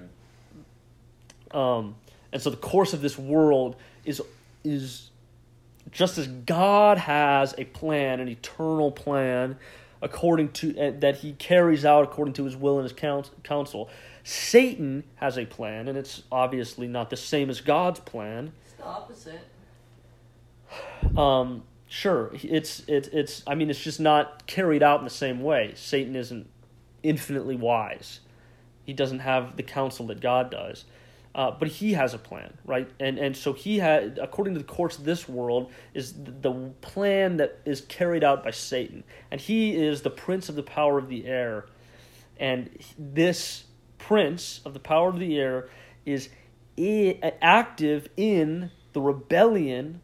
Right. And so the course of this world is just as God has a plan, an eternal plan, according to that he carries out according to his will and his counsel. Satan has a plan, and it's obviously not the same as God's plan. It's the opposite. Sure, it's. I mean, it's just not carried out in the same way. Satan isn't infinitely wise. He doesn't have the counsel that God does. But he has a plan, right? And so he had, according to the course of this world, is the plan that is carried out by Satan. And he is the prince of the power of the air. And this prince of the power of the air is active in the rebellion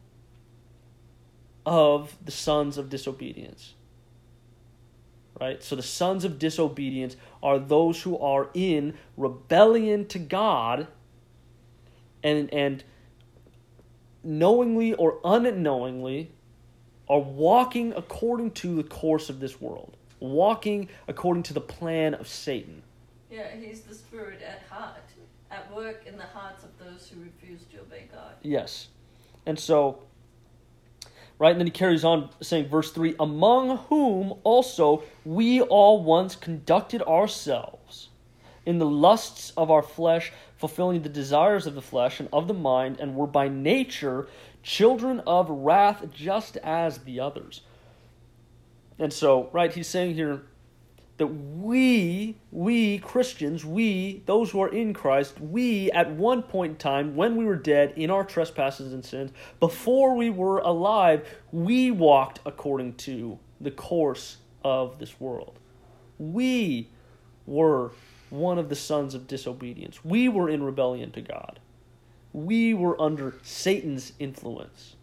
of the sons of disobedience. Right? So the sons of disobedience are those who are in rebellion to God and knowingly or unknowingly are walking according to the course of this world, walking according to the plan of Satan. Yeah, he's the spirit at heart, at work in the hearts of those who refuse to obey God. Yes. And so, right, and then he carries on saying, verse 3, among whom also we all once conducted ourselves in the lusts of our flesh, fulfilling the desires of the flesh and of the mind, and were by nature children of wrath just as the others. And so, right, he's saying here that we Christians, those who are in Christ, we at one point in time, when we were dead in our trespasses and sins, before we were alive, we walked according to the course of this world. We were one of the sons of disobedience. We were in rebellion to God. We were under Satan's influence.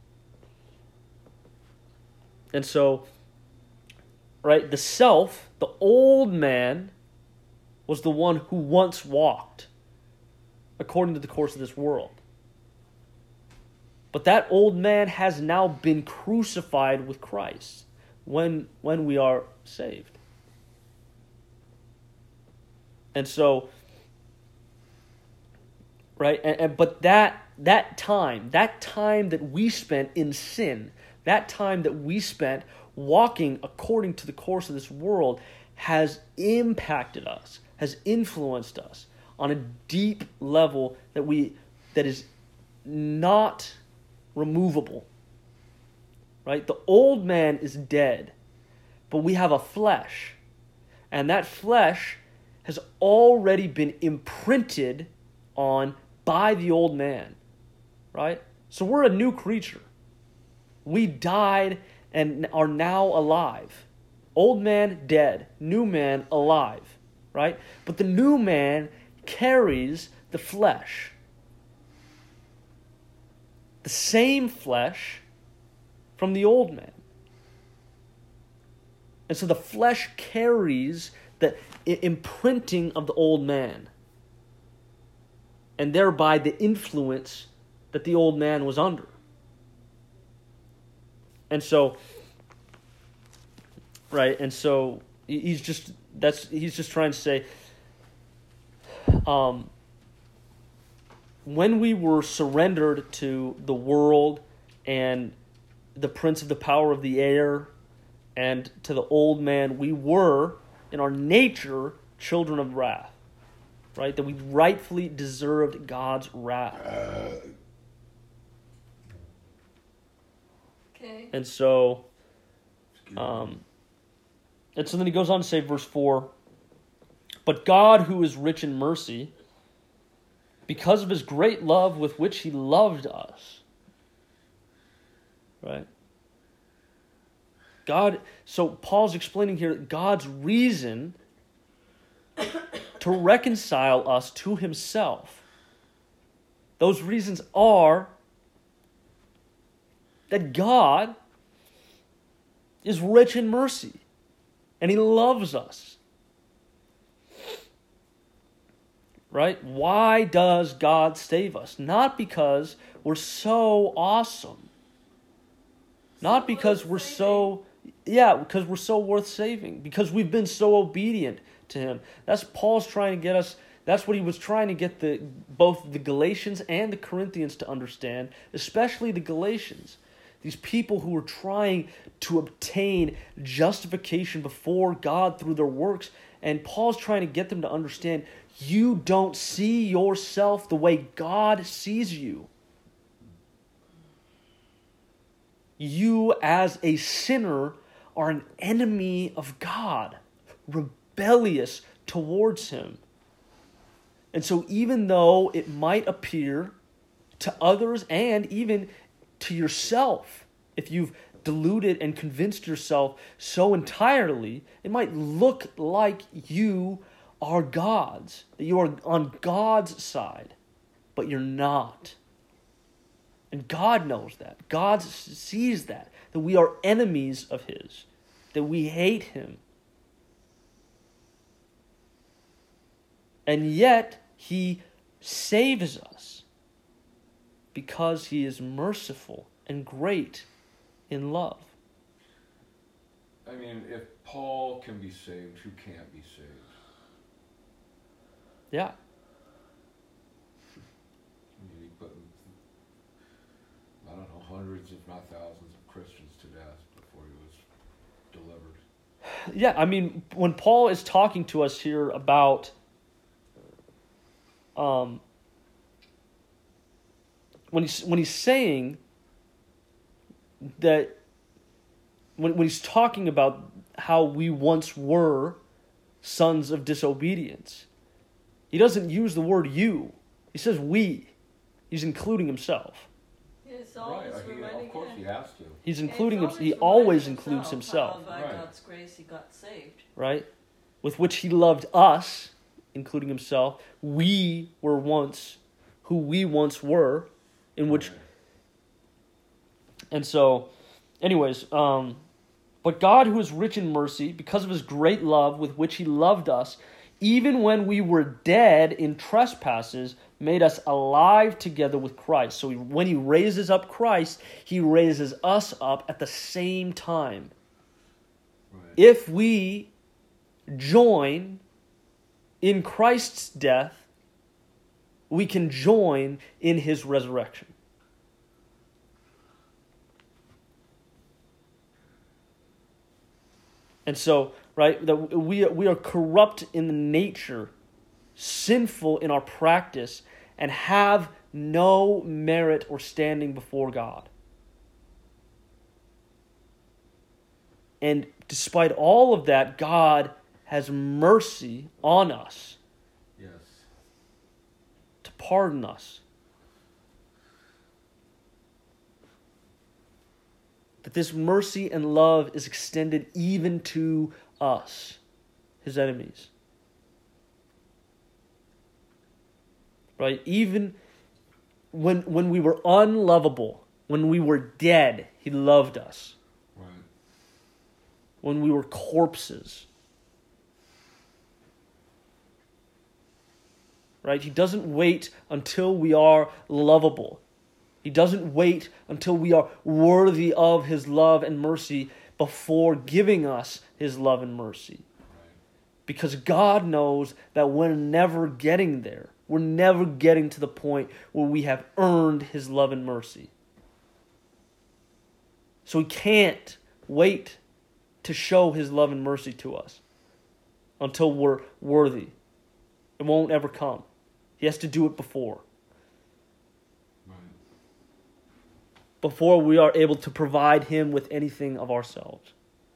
And so, right, the self, the old man, was the one who once walked according to the course of this world. But that old man has now been crucified with Christ when we are saved. And so, right, but that time that we spent in sin, that time that we spent walking according to the course of this world has impacted us, has influenced us on a deep level that is not removable. Right? The old man is dead, but we have a flesh, and that flesh has already been imprinted on by the old man, right? So we're a new creature. We died and are now alive. Old man dead, new man alive, right? But the new man carries the flesh. The same flesh from the old man. And so the flesh carries the imprinting of the old man, and thereby the influence that the old man was under. And so, right, and so he's just trying to say, when we were surrendered to the world and the prince of the power of the air and to the old man, we were, in our nature, children of wrath, right? That we rightfully deserved God's wrath. Okay. And so then he goes on to say, verse 4, but God, who is rich in mercy, because of his great love with which he loved us, right? God, so Paul's explaining here God's reason to reconcile us to himself. Those reasons are that God is rich in mercy and he loves us. Right? Why does God save us? Not because we're so awesome. Not because we're so... Yeah, because we're so worth saving. Because we've been so obedient to him. That's Paul's trying to get us... That's what he was trying to get both the Galatians and the Corinthians to understand. Especially the Galatians. These people who were trying to obtain justification before God through their works. And Paul's trying to get them to understand, you don't see yourself the way God sees you. You, as a sinner, are an enemy of God, rebellious towards him. And so even though it might appear to others and even to yourself, if you've deluded and convinced yourself so entirely, it might look like you are God's, that you are on God's side, but you're not. And God knows that. God sees that we are enemies of His, that we hate Him. And yet, He saves us because He is merciful and great in love. I mean, if Paul can be saved, who can't be saved? Yeah. I mean, he put, I don't know, hundreds, if not thousands of Christians to death before he was delivered. Yeah, I mean, when Paul is talking to us here about when he's saying that when he's talking about how we once were sons of disobedience, he doesn't use the word you. He says we. He's including himself. Yes, Right, of course he has to. He's including him. He always includes himself. How by Right. God's grace he got saved. Right? With which he loved us, including himself. We were once who we once were, in which, Right. and so, anyways, but God, who is rich in mercy, because of His great love with which He loved us, even when we were dead in trespasses, made us alive together with Christ. So when He raises up Christ, He raises us up at the same time. Right. If we join in Christ's death, we can join in His resurrection. And so, right, that we are corrupt in the nature, sinful in our practice, and have no merit or standing before God. And despite all of that, God has mercy on us. Yes. To pardon us. That this mercy and love is extended even to us, His enemies. Right? Even when we were unlovable, when we were dead, He loved us. Right. When we were corpses. Right? He doesn't wait until we are lovable. He doesn't wait until we are worthy of His love and mercy before giving us His love and mercy. Right. Because God knows that we're never getting there. We're never getting to the point where we have earned His love and mercy. So He can't wait to show His love and mercy to us until we're worthy. It won't ever come. He has to do it before. Right. Before we are able to provide Him with anything of ourselves.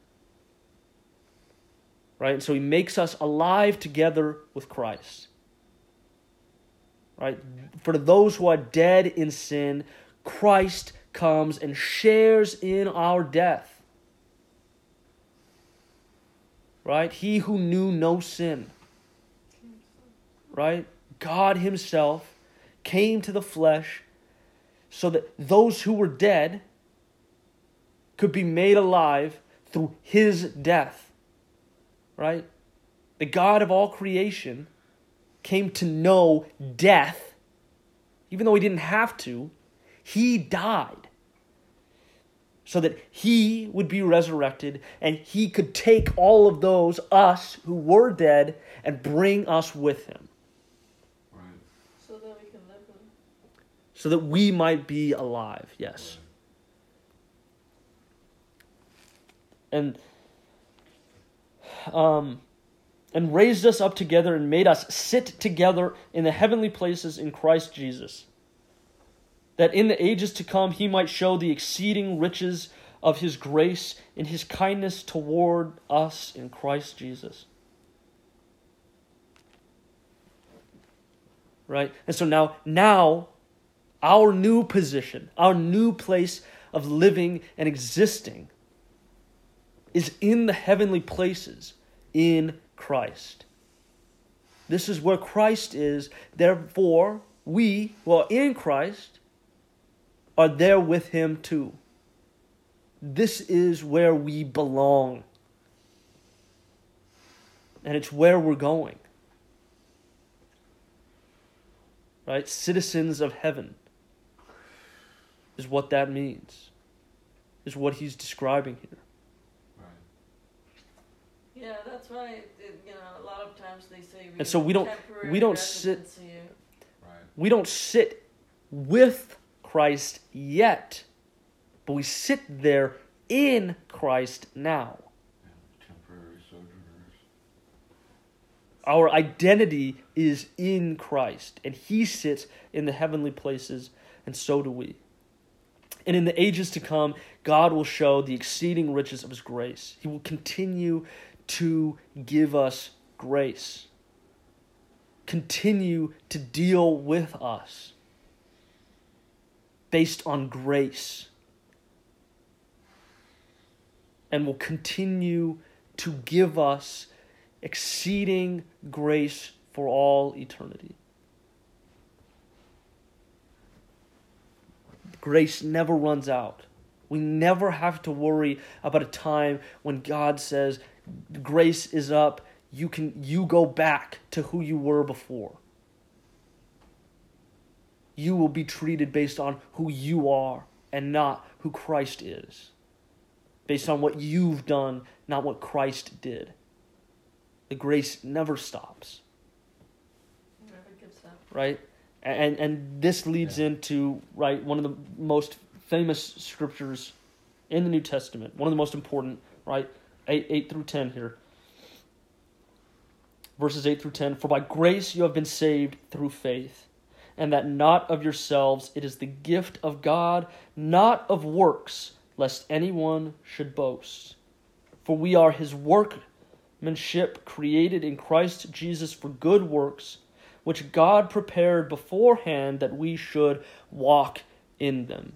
Right? And so He makes us alive together with Christ. Right? For those who are dead in sin, Christ comes and shares in our death. Right? He who knew no sin. Right? God Himself came to the flesh so that those who were dead could be made alive through His death. Right? The God of all creation came to know death, even though He didn't have to. He died so that He would be resurrected and He could take all of those, us who were dead, and bring us with Him. Right. So that we can live with him. So that we might be alive, yes. Right. And raised us up together and made us sit together in the heavenly places in Christ Jesus, that in the ages to come He might show the exceeding riches of His grace in His kindness toward us in Christ Jesus. right? And so now our new position, our new place of living and existing is in the heavenly places in Christ. This is where Christ is. Therefore, we who are in Christ are there with him too. This is where we belong. And it's where we're going. Right? Citizens of heaven is what that means. Is what he's describing here. Yeah, that's why, a lot of times they say and so we don't sit Right. we don't sit with Christ yet, but we sit there in Christ now. Yeah, temporary sojourners. Our identity is in Christ, and he sits in the heavenly places, and so do we. And in the ages to come, God will show the exceeding riches of his grace. He will continue to give us grace. Continue to deal with us based on grace. And will continue to give us exceeding grace for all eternity. Grace never runs out. We never have to worry about a time when God says, grace is up, you go back to who you were before. You will be treated based on who you are and not who Christ is. Based on what you've done, not what Christ did. The grace never stops. Never gives up. Right? And this leads into, right, one of the most famous scriptures in the New Testament. One of the most important, right? 8 through 10 here. Verses 8 through 10. For by grace you have been saved through faith, and that not of yourselves, it is the gift of God, not of works, lest anyone should boast. For we are his workmanship, created in Christ Jesus for good works, which God prepared beforehand that we should walk in them.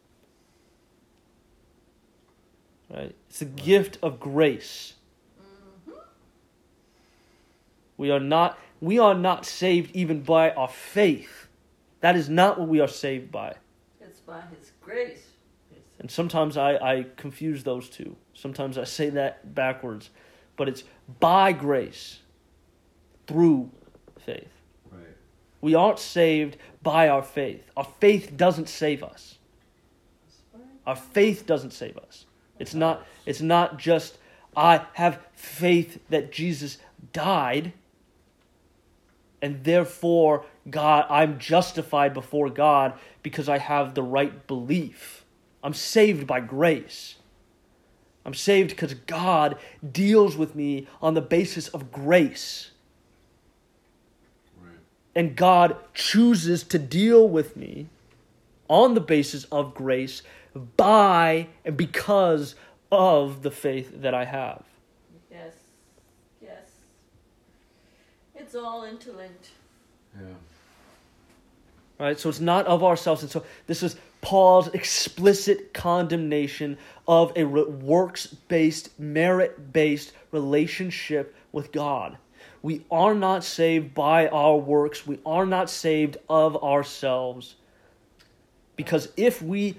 Right? It's a gift of grace. Mm-hmm. We are not saved even by our faith. That is not what we are saved by. It's by his grace. And sometimes I confuse those two. Sometimes I say that backwards. But it's by grace through faith. Right. We aren't saved by our faith. Our faith doesn't save us. Our faith doesn't save us. It's not just, I have faith that Jesus died, and therefore, God, I'm justified before God because I have the right belief. I'm saved by grace. I'm saved because God deals with me on the basis of grace. Right. And God chooses to deal with me on the basis of grace by and because of the faith that I have. Yes. Yes. It's all interlinked. Yeah. Right? So it's not of ourselves. And so this is Paul's explicit condemnation of a works-based, merit-based relationship with God. We are not saved by our works. We are not saved of ourselves. Because if we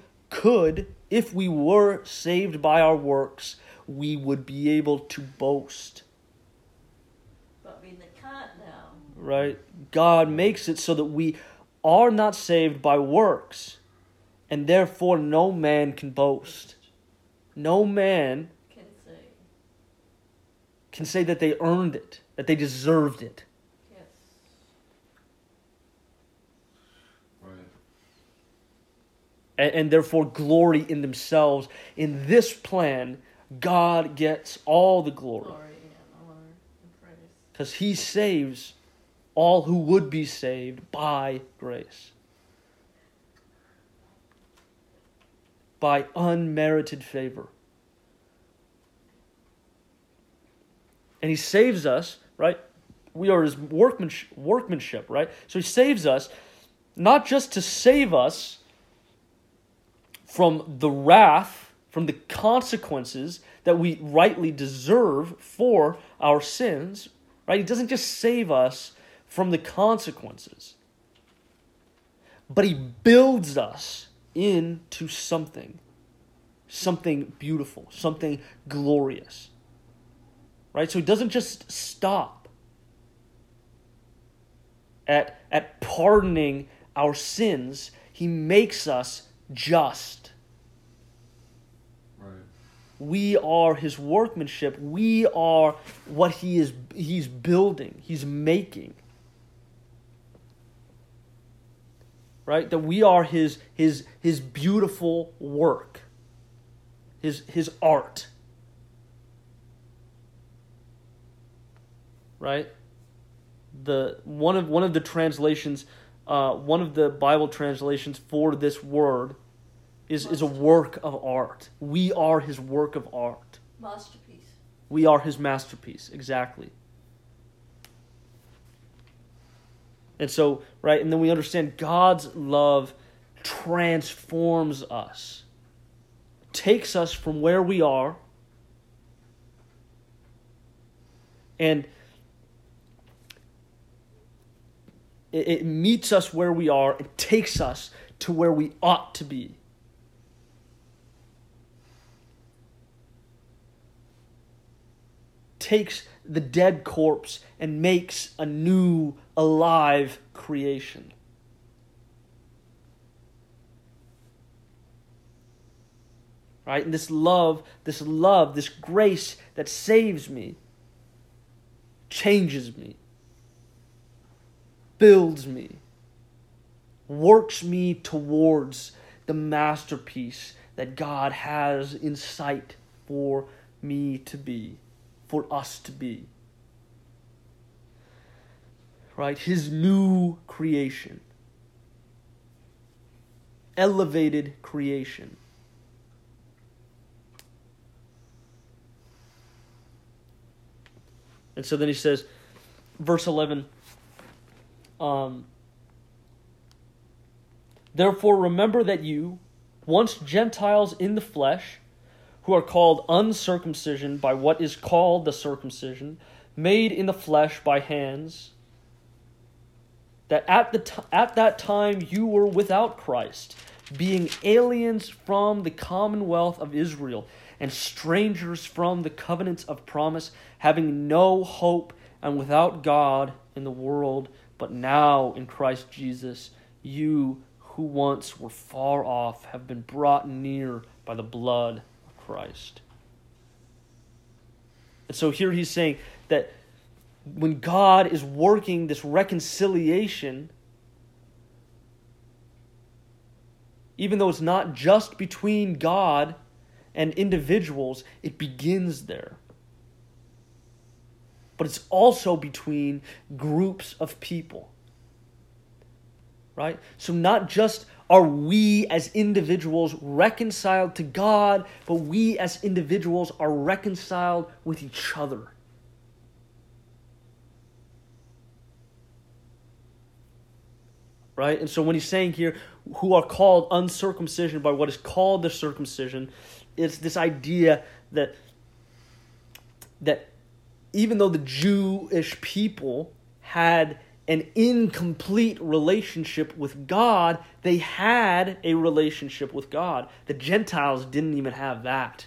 were saved by our works, we would be able to boast. But we can't now. Right? God makes it so that we are not saved by works, and therefore no man can boast. No man can say that they earned it, that they deserved it. Yes. Right. And therefore glory in themselves. In this plan, God gets all the glory. Glory and honor and praise. Because he saves all who would be saved by grace. By unmerited favor. And he saves us, right? his workmanship, right? So he saves us, not just to save us from the wrath, from the consequences that we rightly deserve for our sins, right? He doesn't just save us from the consequences, but he builds us into something beautiful, something glorious, right? So he doesn't just stop at pardoning our sins. He makes us just. Right. We are his workmanship. We are what he's building, he's making. Right? That we are his beautiful work. His art. Right? One of the translations, one of the Bible translations for this word is a work of art. We are his work of art. Masterpiece. We are his masterpiece, exactly. And so, right, and then we understand God's love transforms us, takes us from where we are, and it meets us where we are and takes us to where we ought to be. Takes the dead corpse and makes a new, alive creation. Right? And this love, this grace that saves me, changes me, builds me, works me towards the masterpiece that God has in sight for me to be, for us to be. Right? His new creation. Elevated creation. And so then he says, verse 11, therefore remember that you, once Gentiles in the flesh, who are called uncircumcision by what is called the circumcision, made in the flesh by hands, that at that time you were without Christ, being aliens from the commonwealth of Israel, and strangers from the covenants of promise, having no hope and without God in the world, but now in Christ Jesus, you who once were far off have been brought near by the blood of Christ. And so here he's saying that when God is working this reconciliation, even though it's not just between God and individuals, it begins there. But it's also between groups of people. Right? So not just are we as individuals reconciled to God, but we as individuals are reconciled with each other. Right? And so when he's saying here, who are called uncircumcision by what is called the circumcision, it's this idea that even though the Jewish people had an incomplete relationship with God, they had a relationship with God. The Gentiles didn't even have that.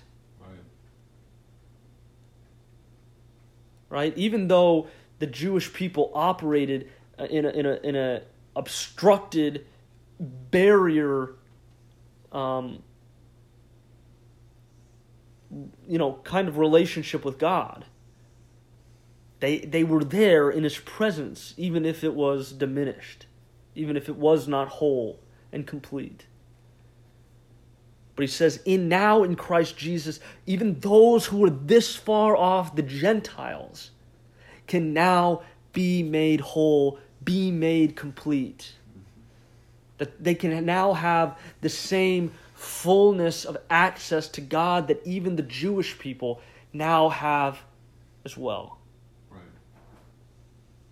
Right? Even though the Jewish people operated in a obstructed barrier, kind of relationship with God. They were there in his presence, even if it was diminished, even if it was not whole and complete. But he says, now in Christ Jesus, even those who were this far off, the Gentiles, can now be made whole, be made complete. That they can now have the same fullness of access to God that even the Jewish people now have as well.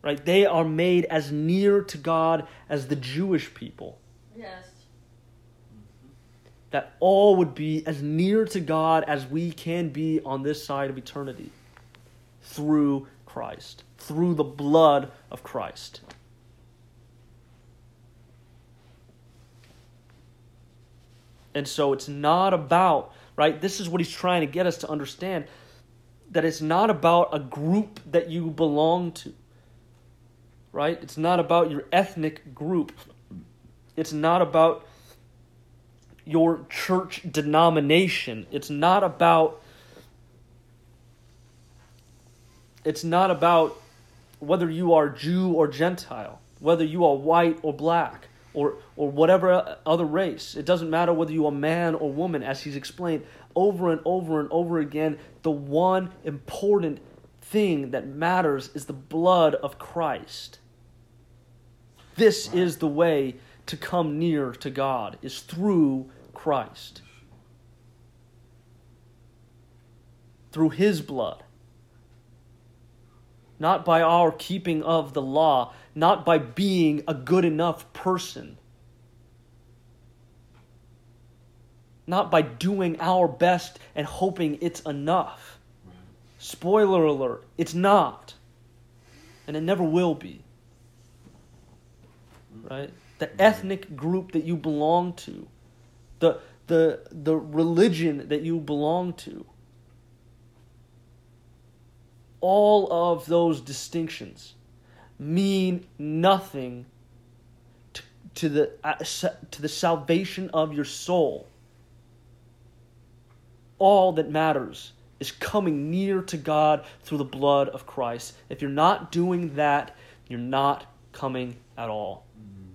Right? They are made as near to God as the Jewish people. Yes. That all would be as near to God as we can be on this side of eternity through Christ, through the blood of Christ. And so it's not about, right? This is what he's trying to get us to understand, that it's not about a group that you belong to, right? It's not about your ethnic group. It's not about your church denomination. It's not about whether you are Jew or Gentile, whether you are white or black, or whatever other race. It doesn't matter whether you are man or woman, as he's explained over and over and over again. The one important thing that matters is the blood of Christ. This is the way to come near to God, is through Christ. Through his blood. Not by our keeping of the law, not by being a good enough person, not by doing our best and hoping it's enough. Spoiler alert, it's not. And it never will be. Right? The ethnic group that you belong to, the religion that you belong to, all of those distinctions mean nothing to the salvation of your soul. All that matters is coming near to God through the blood of Christ. If you're not doing that, you're not coming at all. Mm-hmm.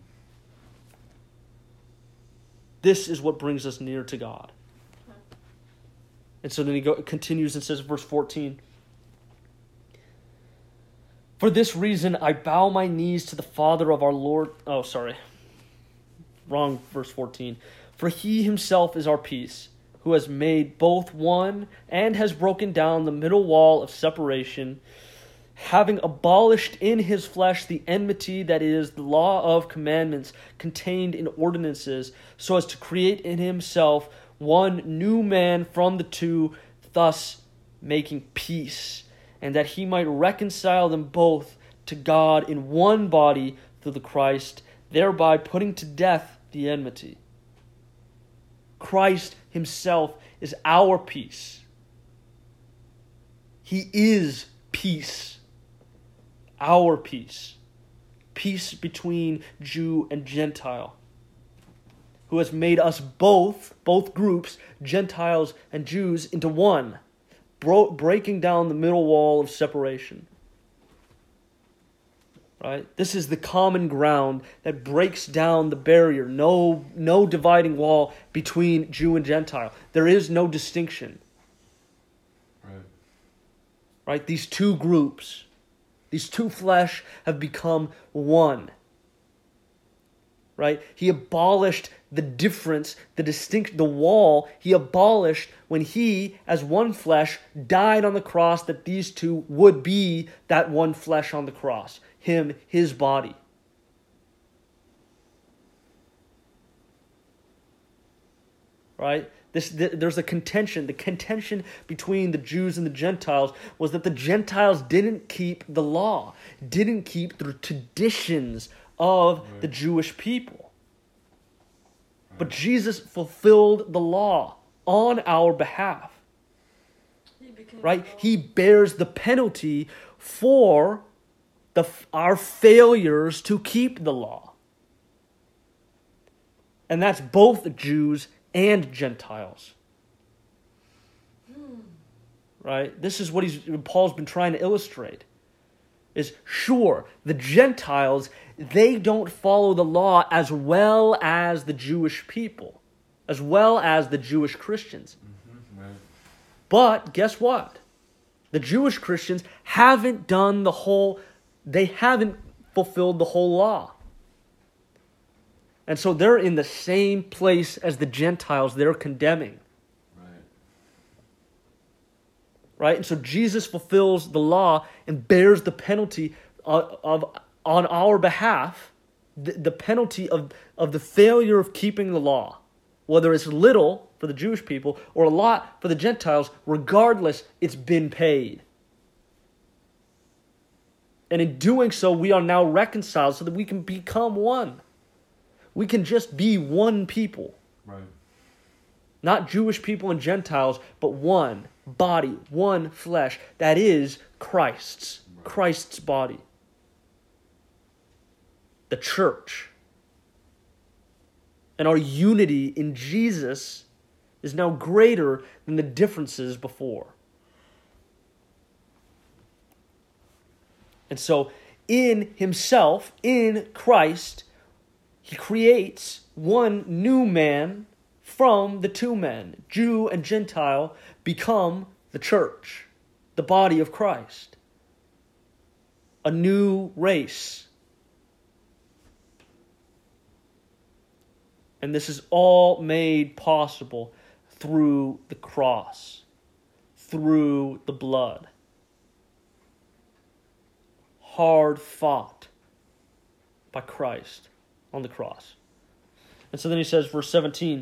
This is what brings us near to God. And so then he continues and says, verse 14, "For this reason I bow my knees to the Father of our Lord..." Oh, sorry. Wrong, verse 14. "For he himself is our peace, who has made both one and has broken down the middle wall of separation, having abolished in his flesh the enmity, that is, the law of commandments contained in ordinances, so as to create in himself one new man from the two, thus making peace, and that he might reconcile them both to God in one body through the Christ, thereby putting to death the enmity." Christ himself is our peace. He is peace. Our peace. Peace between Jew and Gentile. Who has made us both groups, Gentiles and Jews, into one, breaking down the middle wall of separation. Right? This is the common ground that breaks down the barrier. No dividing wall between Jew and Gentile. There is no distinction. Right? These two groups, these two flesh have become one. Right? He abolished the difference, the wall he abolished when he, as one flesh, died on the cross, that these two would be that one flesh on the cross. Him, his body. Right? There's a contention. The contention between the Jews and the Gentiles was that the Gentiles didn't keep the law, didn't keep the traditions of the Jewish people. But Jesus fulfilled the law on our behalf. Right? He bears the penalty for our failures to keep the law. And that's both Jews and Gentiles. Right? This is what Paul's been trying to illustrate. Is sure, the Gentiles, they don't follow the law as well as the Jewish people, as well as the Jewish Christians. Mm-hmm, right. But guess what? The Jewish Christians haven't they haven't fulfilled the whole law. And so they're in the same place as the Gentiles they're condemning. Right? And so Jesus fulfills the law and bears the penalty on our behalf the penalty of the failure of keeping the law, whether it's little for the Jewish people or a lot for the Gentiles. Regardless, it's been paid. And in doing so, we are now reconciled so that we can become one. We can just be one people. Right. Not Jewish people and Gentiles, but one body, one flesh. That is Christ's. Right. Christ's body. The church. And our unity in Jesus is now greater than the differences before. And so, in himself, in Christ, he creates one new man from the two men. Jew and Gentile become the church, the body of Christ. A new race. And this is all made possible through the cross, through the blood. Hard fought by Christ on the cross. And so then he says, verse 17,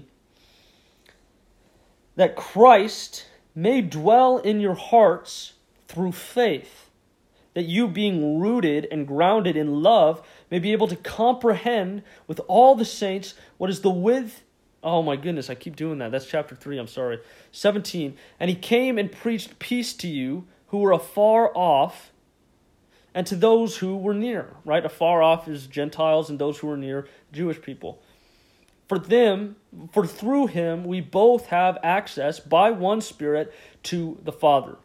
that Christ may dwell in your hearts through faith, that you being rooted and grounded in love may be able to comprehend with all the saints what is the width. Oh my goodness, I keep doing that. That's chapter 3, I'm sorry. 17, and he came and preached peace to you who were afar off, and to those who were near, right? Afar off is Gentiles, and those who were near, Jewish people. For through him we both have access by one Spirit to the Father.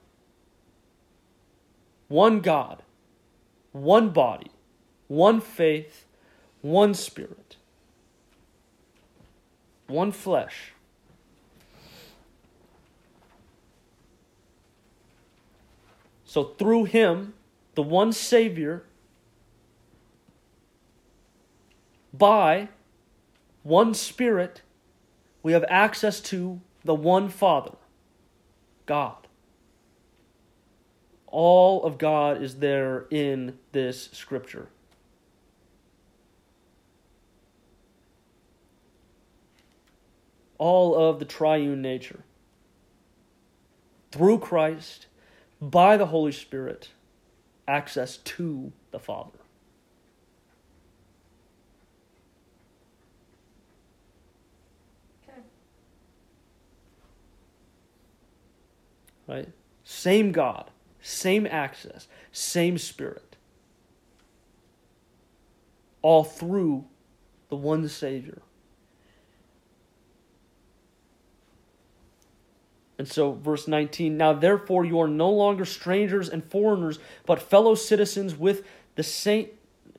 One God, one body, one faith, one Spirit, one flesh. So through him, the one Savior, by one Spirit, we have access to the one Father, God. All of God is there in this scripture. All of the triune nature. Through Christ, by the Holy Spirit, access to the Father. Okay. Right? Same God, same access, same Spirit. All through the one Savior. And so, verse 19, now therefore you are no longer strangers and foreigners, but fellow citizens with the saints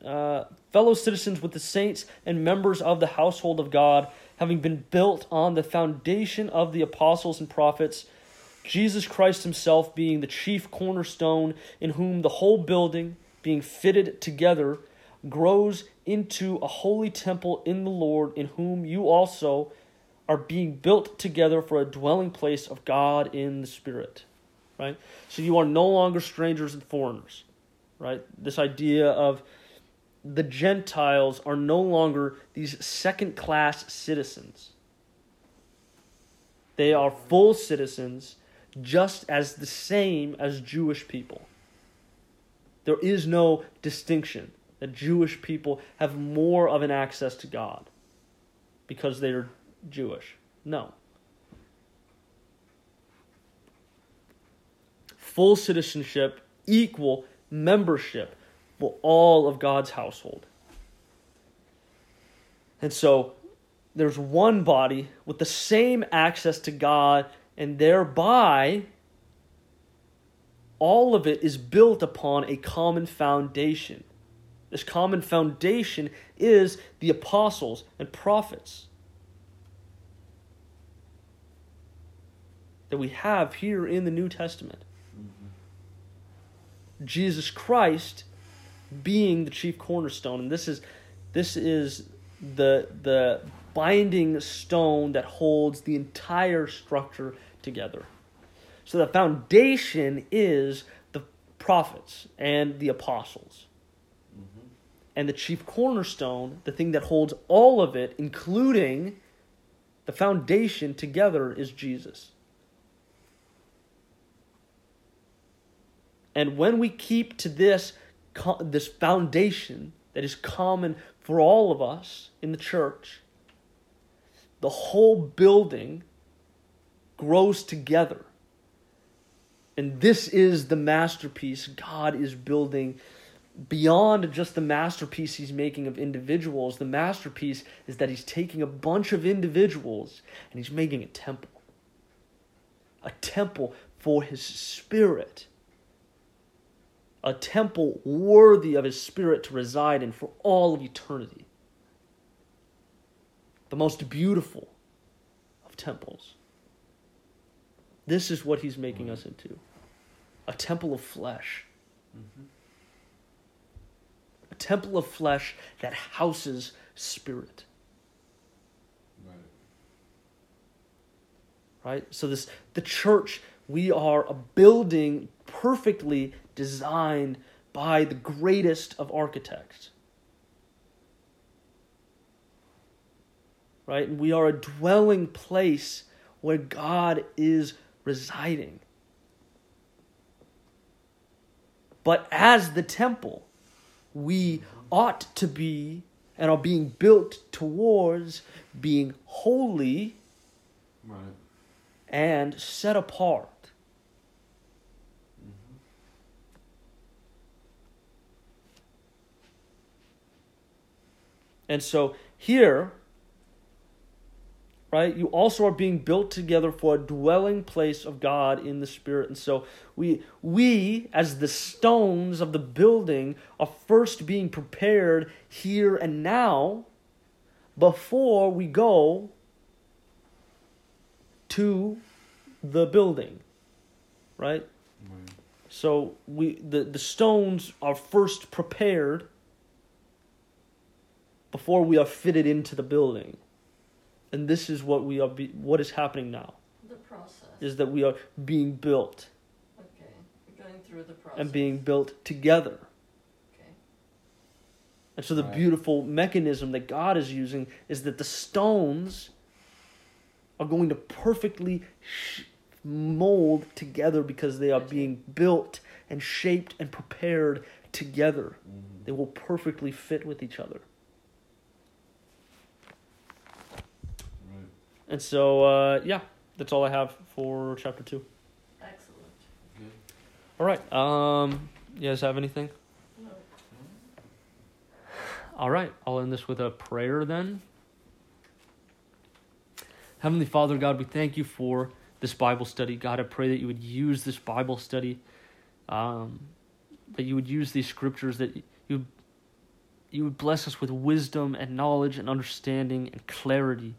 and members of the household of God, having been built on the foundation of the apostles and prophets, Jesus Christ himself being the chief cornerstone, in whom the whole building, being fitted together, grows into a holy temple in the Lord, in whom you also are being built together for a dwelling place of God in the Spirit, right? So you are no longer strangers and foreigners, right? This idea of the Gentiles are no longer these second-class citizens. They are full citizens, just as the same as Jewish people. There is no distinction that Jewish people have more of an access to God because they are Jewish. No. Full citizenship, equal membership for all of God's household. And so there's one body with the same access to God, and thereby all of it is built upon a common foundation. This common foundation is the apostles and prophets that we have here in the New Testament. Mm-hmm. Jesus Christ being the chief cornerstone, and this is the binding stone that holds the entire structure together. So the foundation is the prophets and the apostles. And the chief cornerstone, the thing that holds all of it, including the foundation together, is Jesus. And when we keep to this foundation that is common for all of us in the church, the whole building grows together. And this is the masterpiece God is building. Beyond just the masterpiece he's making of individuals, the masterpiece is that he's taking a bunch of individuals and he's making a temple for his Spirit, a temple worthy of his Spirit to reside in for all of eternity. The most beautiful of temples. This is what he's making us into. A temple of flesh. Mm-hmm. A temple of flesh that houses Spirit. Right? So the church, we are a building perfectly designed by the greatest of architects. Right? And we are a dwelling place where God is residing. But as the temple, we ought to be and are being built towards being holy, right, and set apart. Mm-hmm. And so here, right, you also are being built together for a dwelling place of God in the Spirit. And so we, as the stones of the building, are first being prepared here and now before we go to the building, right? Right. So the stones are first prepared before we are fitted into the building. And this is what what is happening now. The process is that we are being built. Okay, we're going through the process. And being built together. Okay. And so the beautiful mechanism that God is using is that the stones are going to perfectly mold together because they are being built and shaped and prepared together. Mm-hmm. They will perfectly fit with each other. And so, that's all I have for chapter 2. Excellent. Good. All right. You guys have anything? No. All right. I'll end this with a prayer then. Heavenly Father, God, we thank you for this Bible study. God, I pray that you would use this Bible study, that you would use these scriptures, that you would bless us with wisdom and knowledge and understanding and clarity.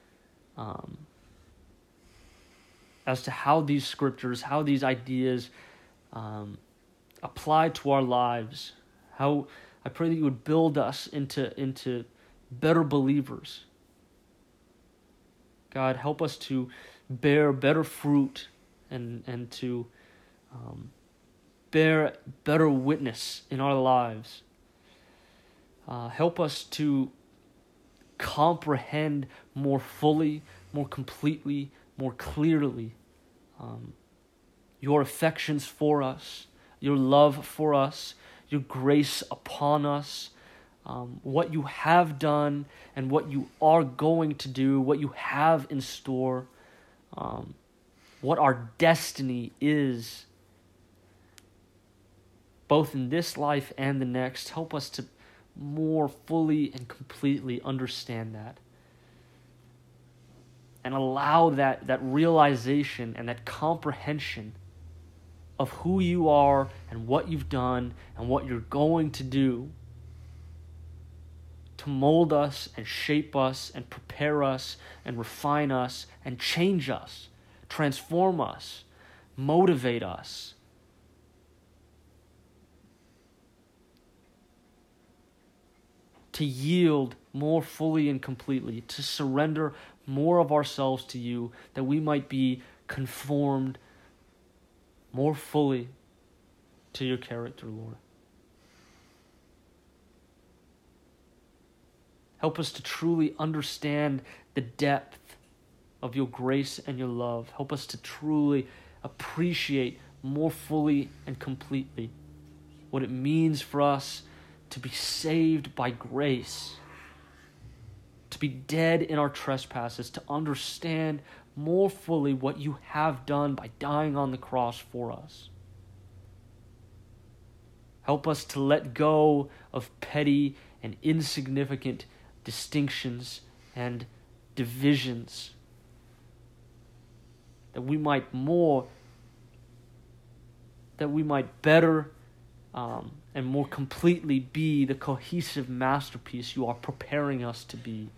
As to how these scriptures, how these ideas apply to our lives. How I pray that you would build us into better believers. God, help us to bear better fruit and to bear better witness in our lives. Help us to comprehend more fully, more completely, more clearly your affections for us, your love for us, your grace upon us, what you have done and what you are going to do, what you have in store, what our destiny is, both in this life and the next. Help us to more fully and completely understand that. And allow that realization and that comprehension of who you are and what you've done and what you're going to do to mold us and shape us and prepare us and refine us and change us, transform us, motivate us. To yield more fully and completely, to surrender more of ourselves to you, that we might be conformed more fully to your character, Lord. Help us to truly understand the depth of your grace and your love. Help us to truly appreciate more fully and completely what it means for us to be saved by grace, to be dead in our trespasses, to understand more fully what you have done by dying on the cross for us. Help us to let go of petty and insignificant distinctions and divisions, that we might better and more completely be the cohesive masterpiece you are preparing us to be.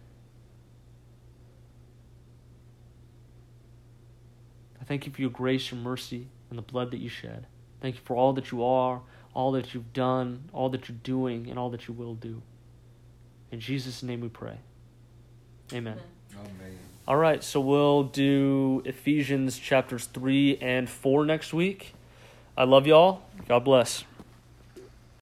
I thank you for your grace, your mercy, and the blood that you shed. Thank you for all that you are, all that you've done, all that you're doing, and all that you will do. In Jesus' name we pray. Amen. Amen. All right, so we'll do Ephesians chapters 3 and 4 next week. I love y'all. God bless.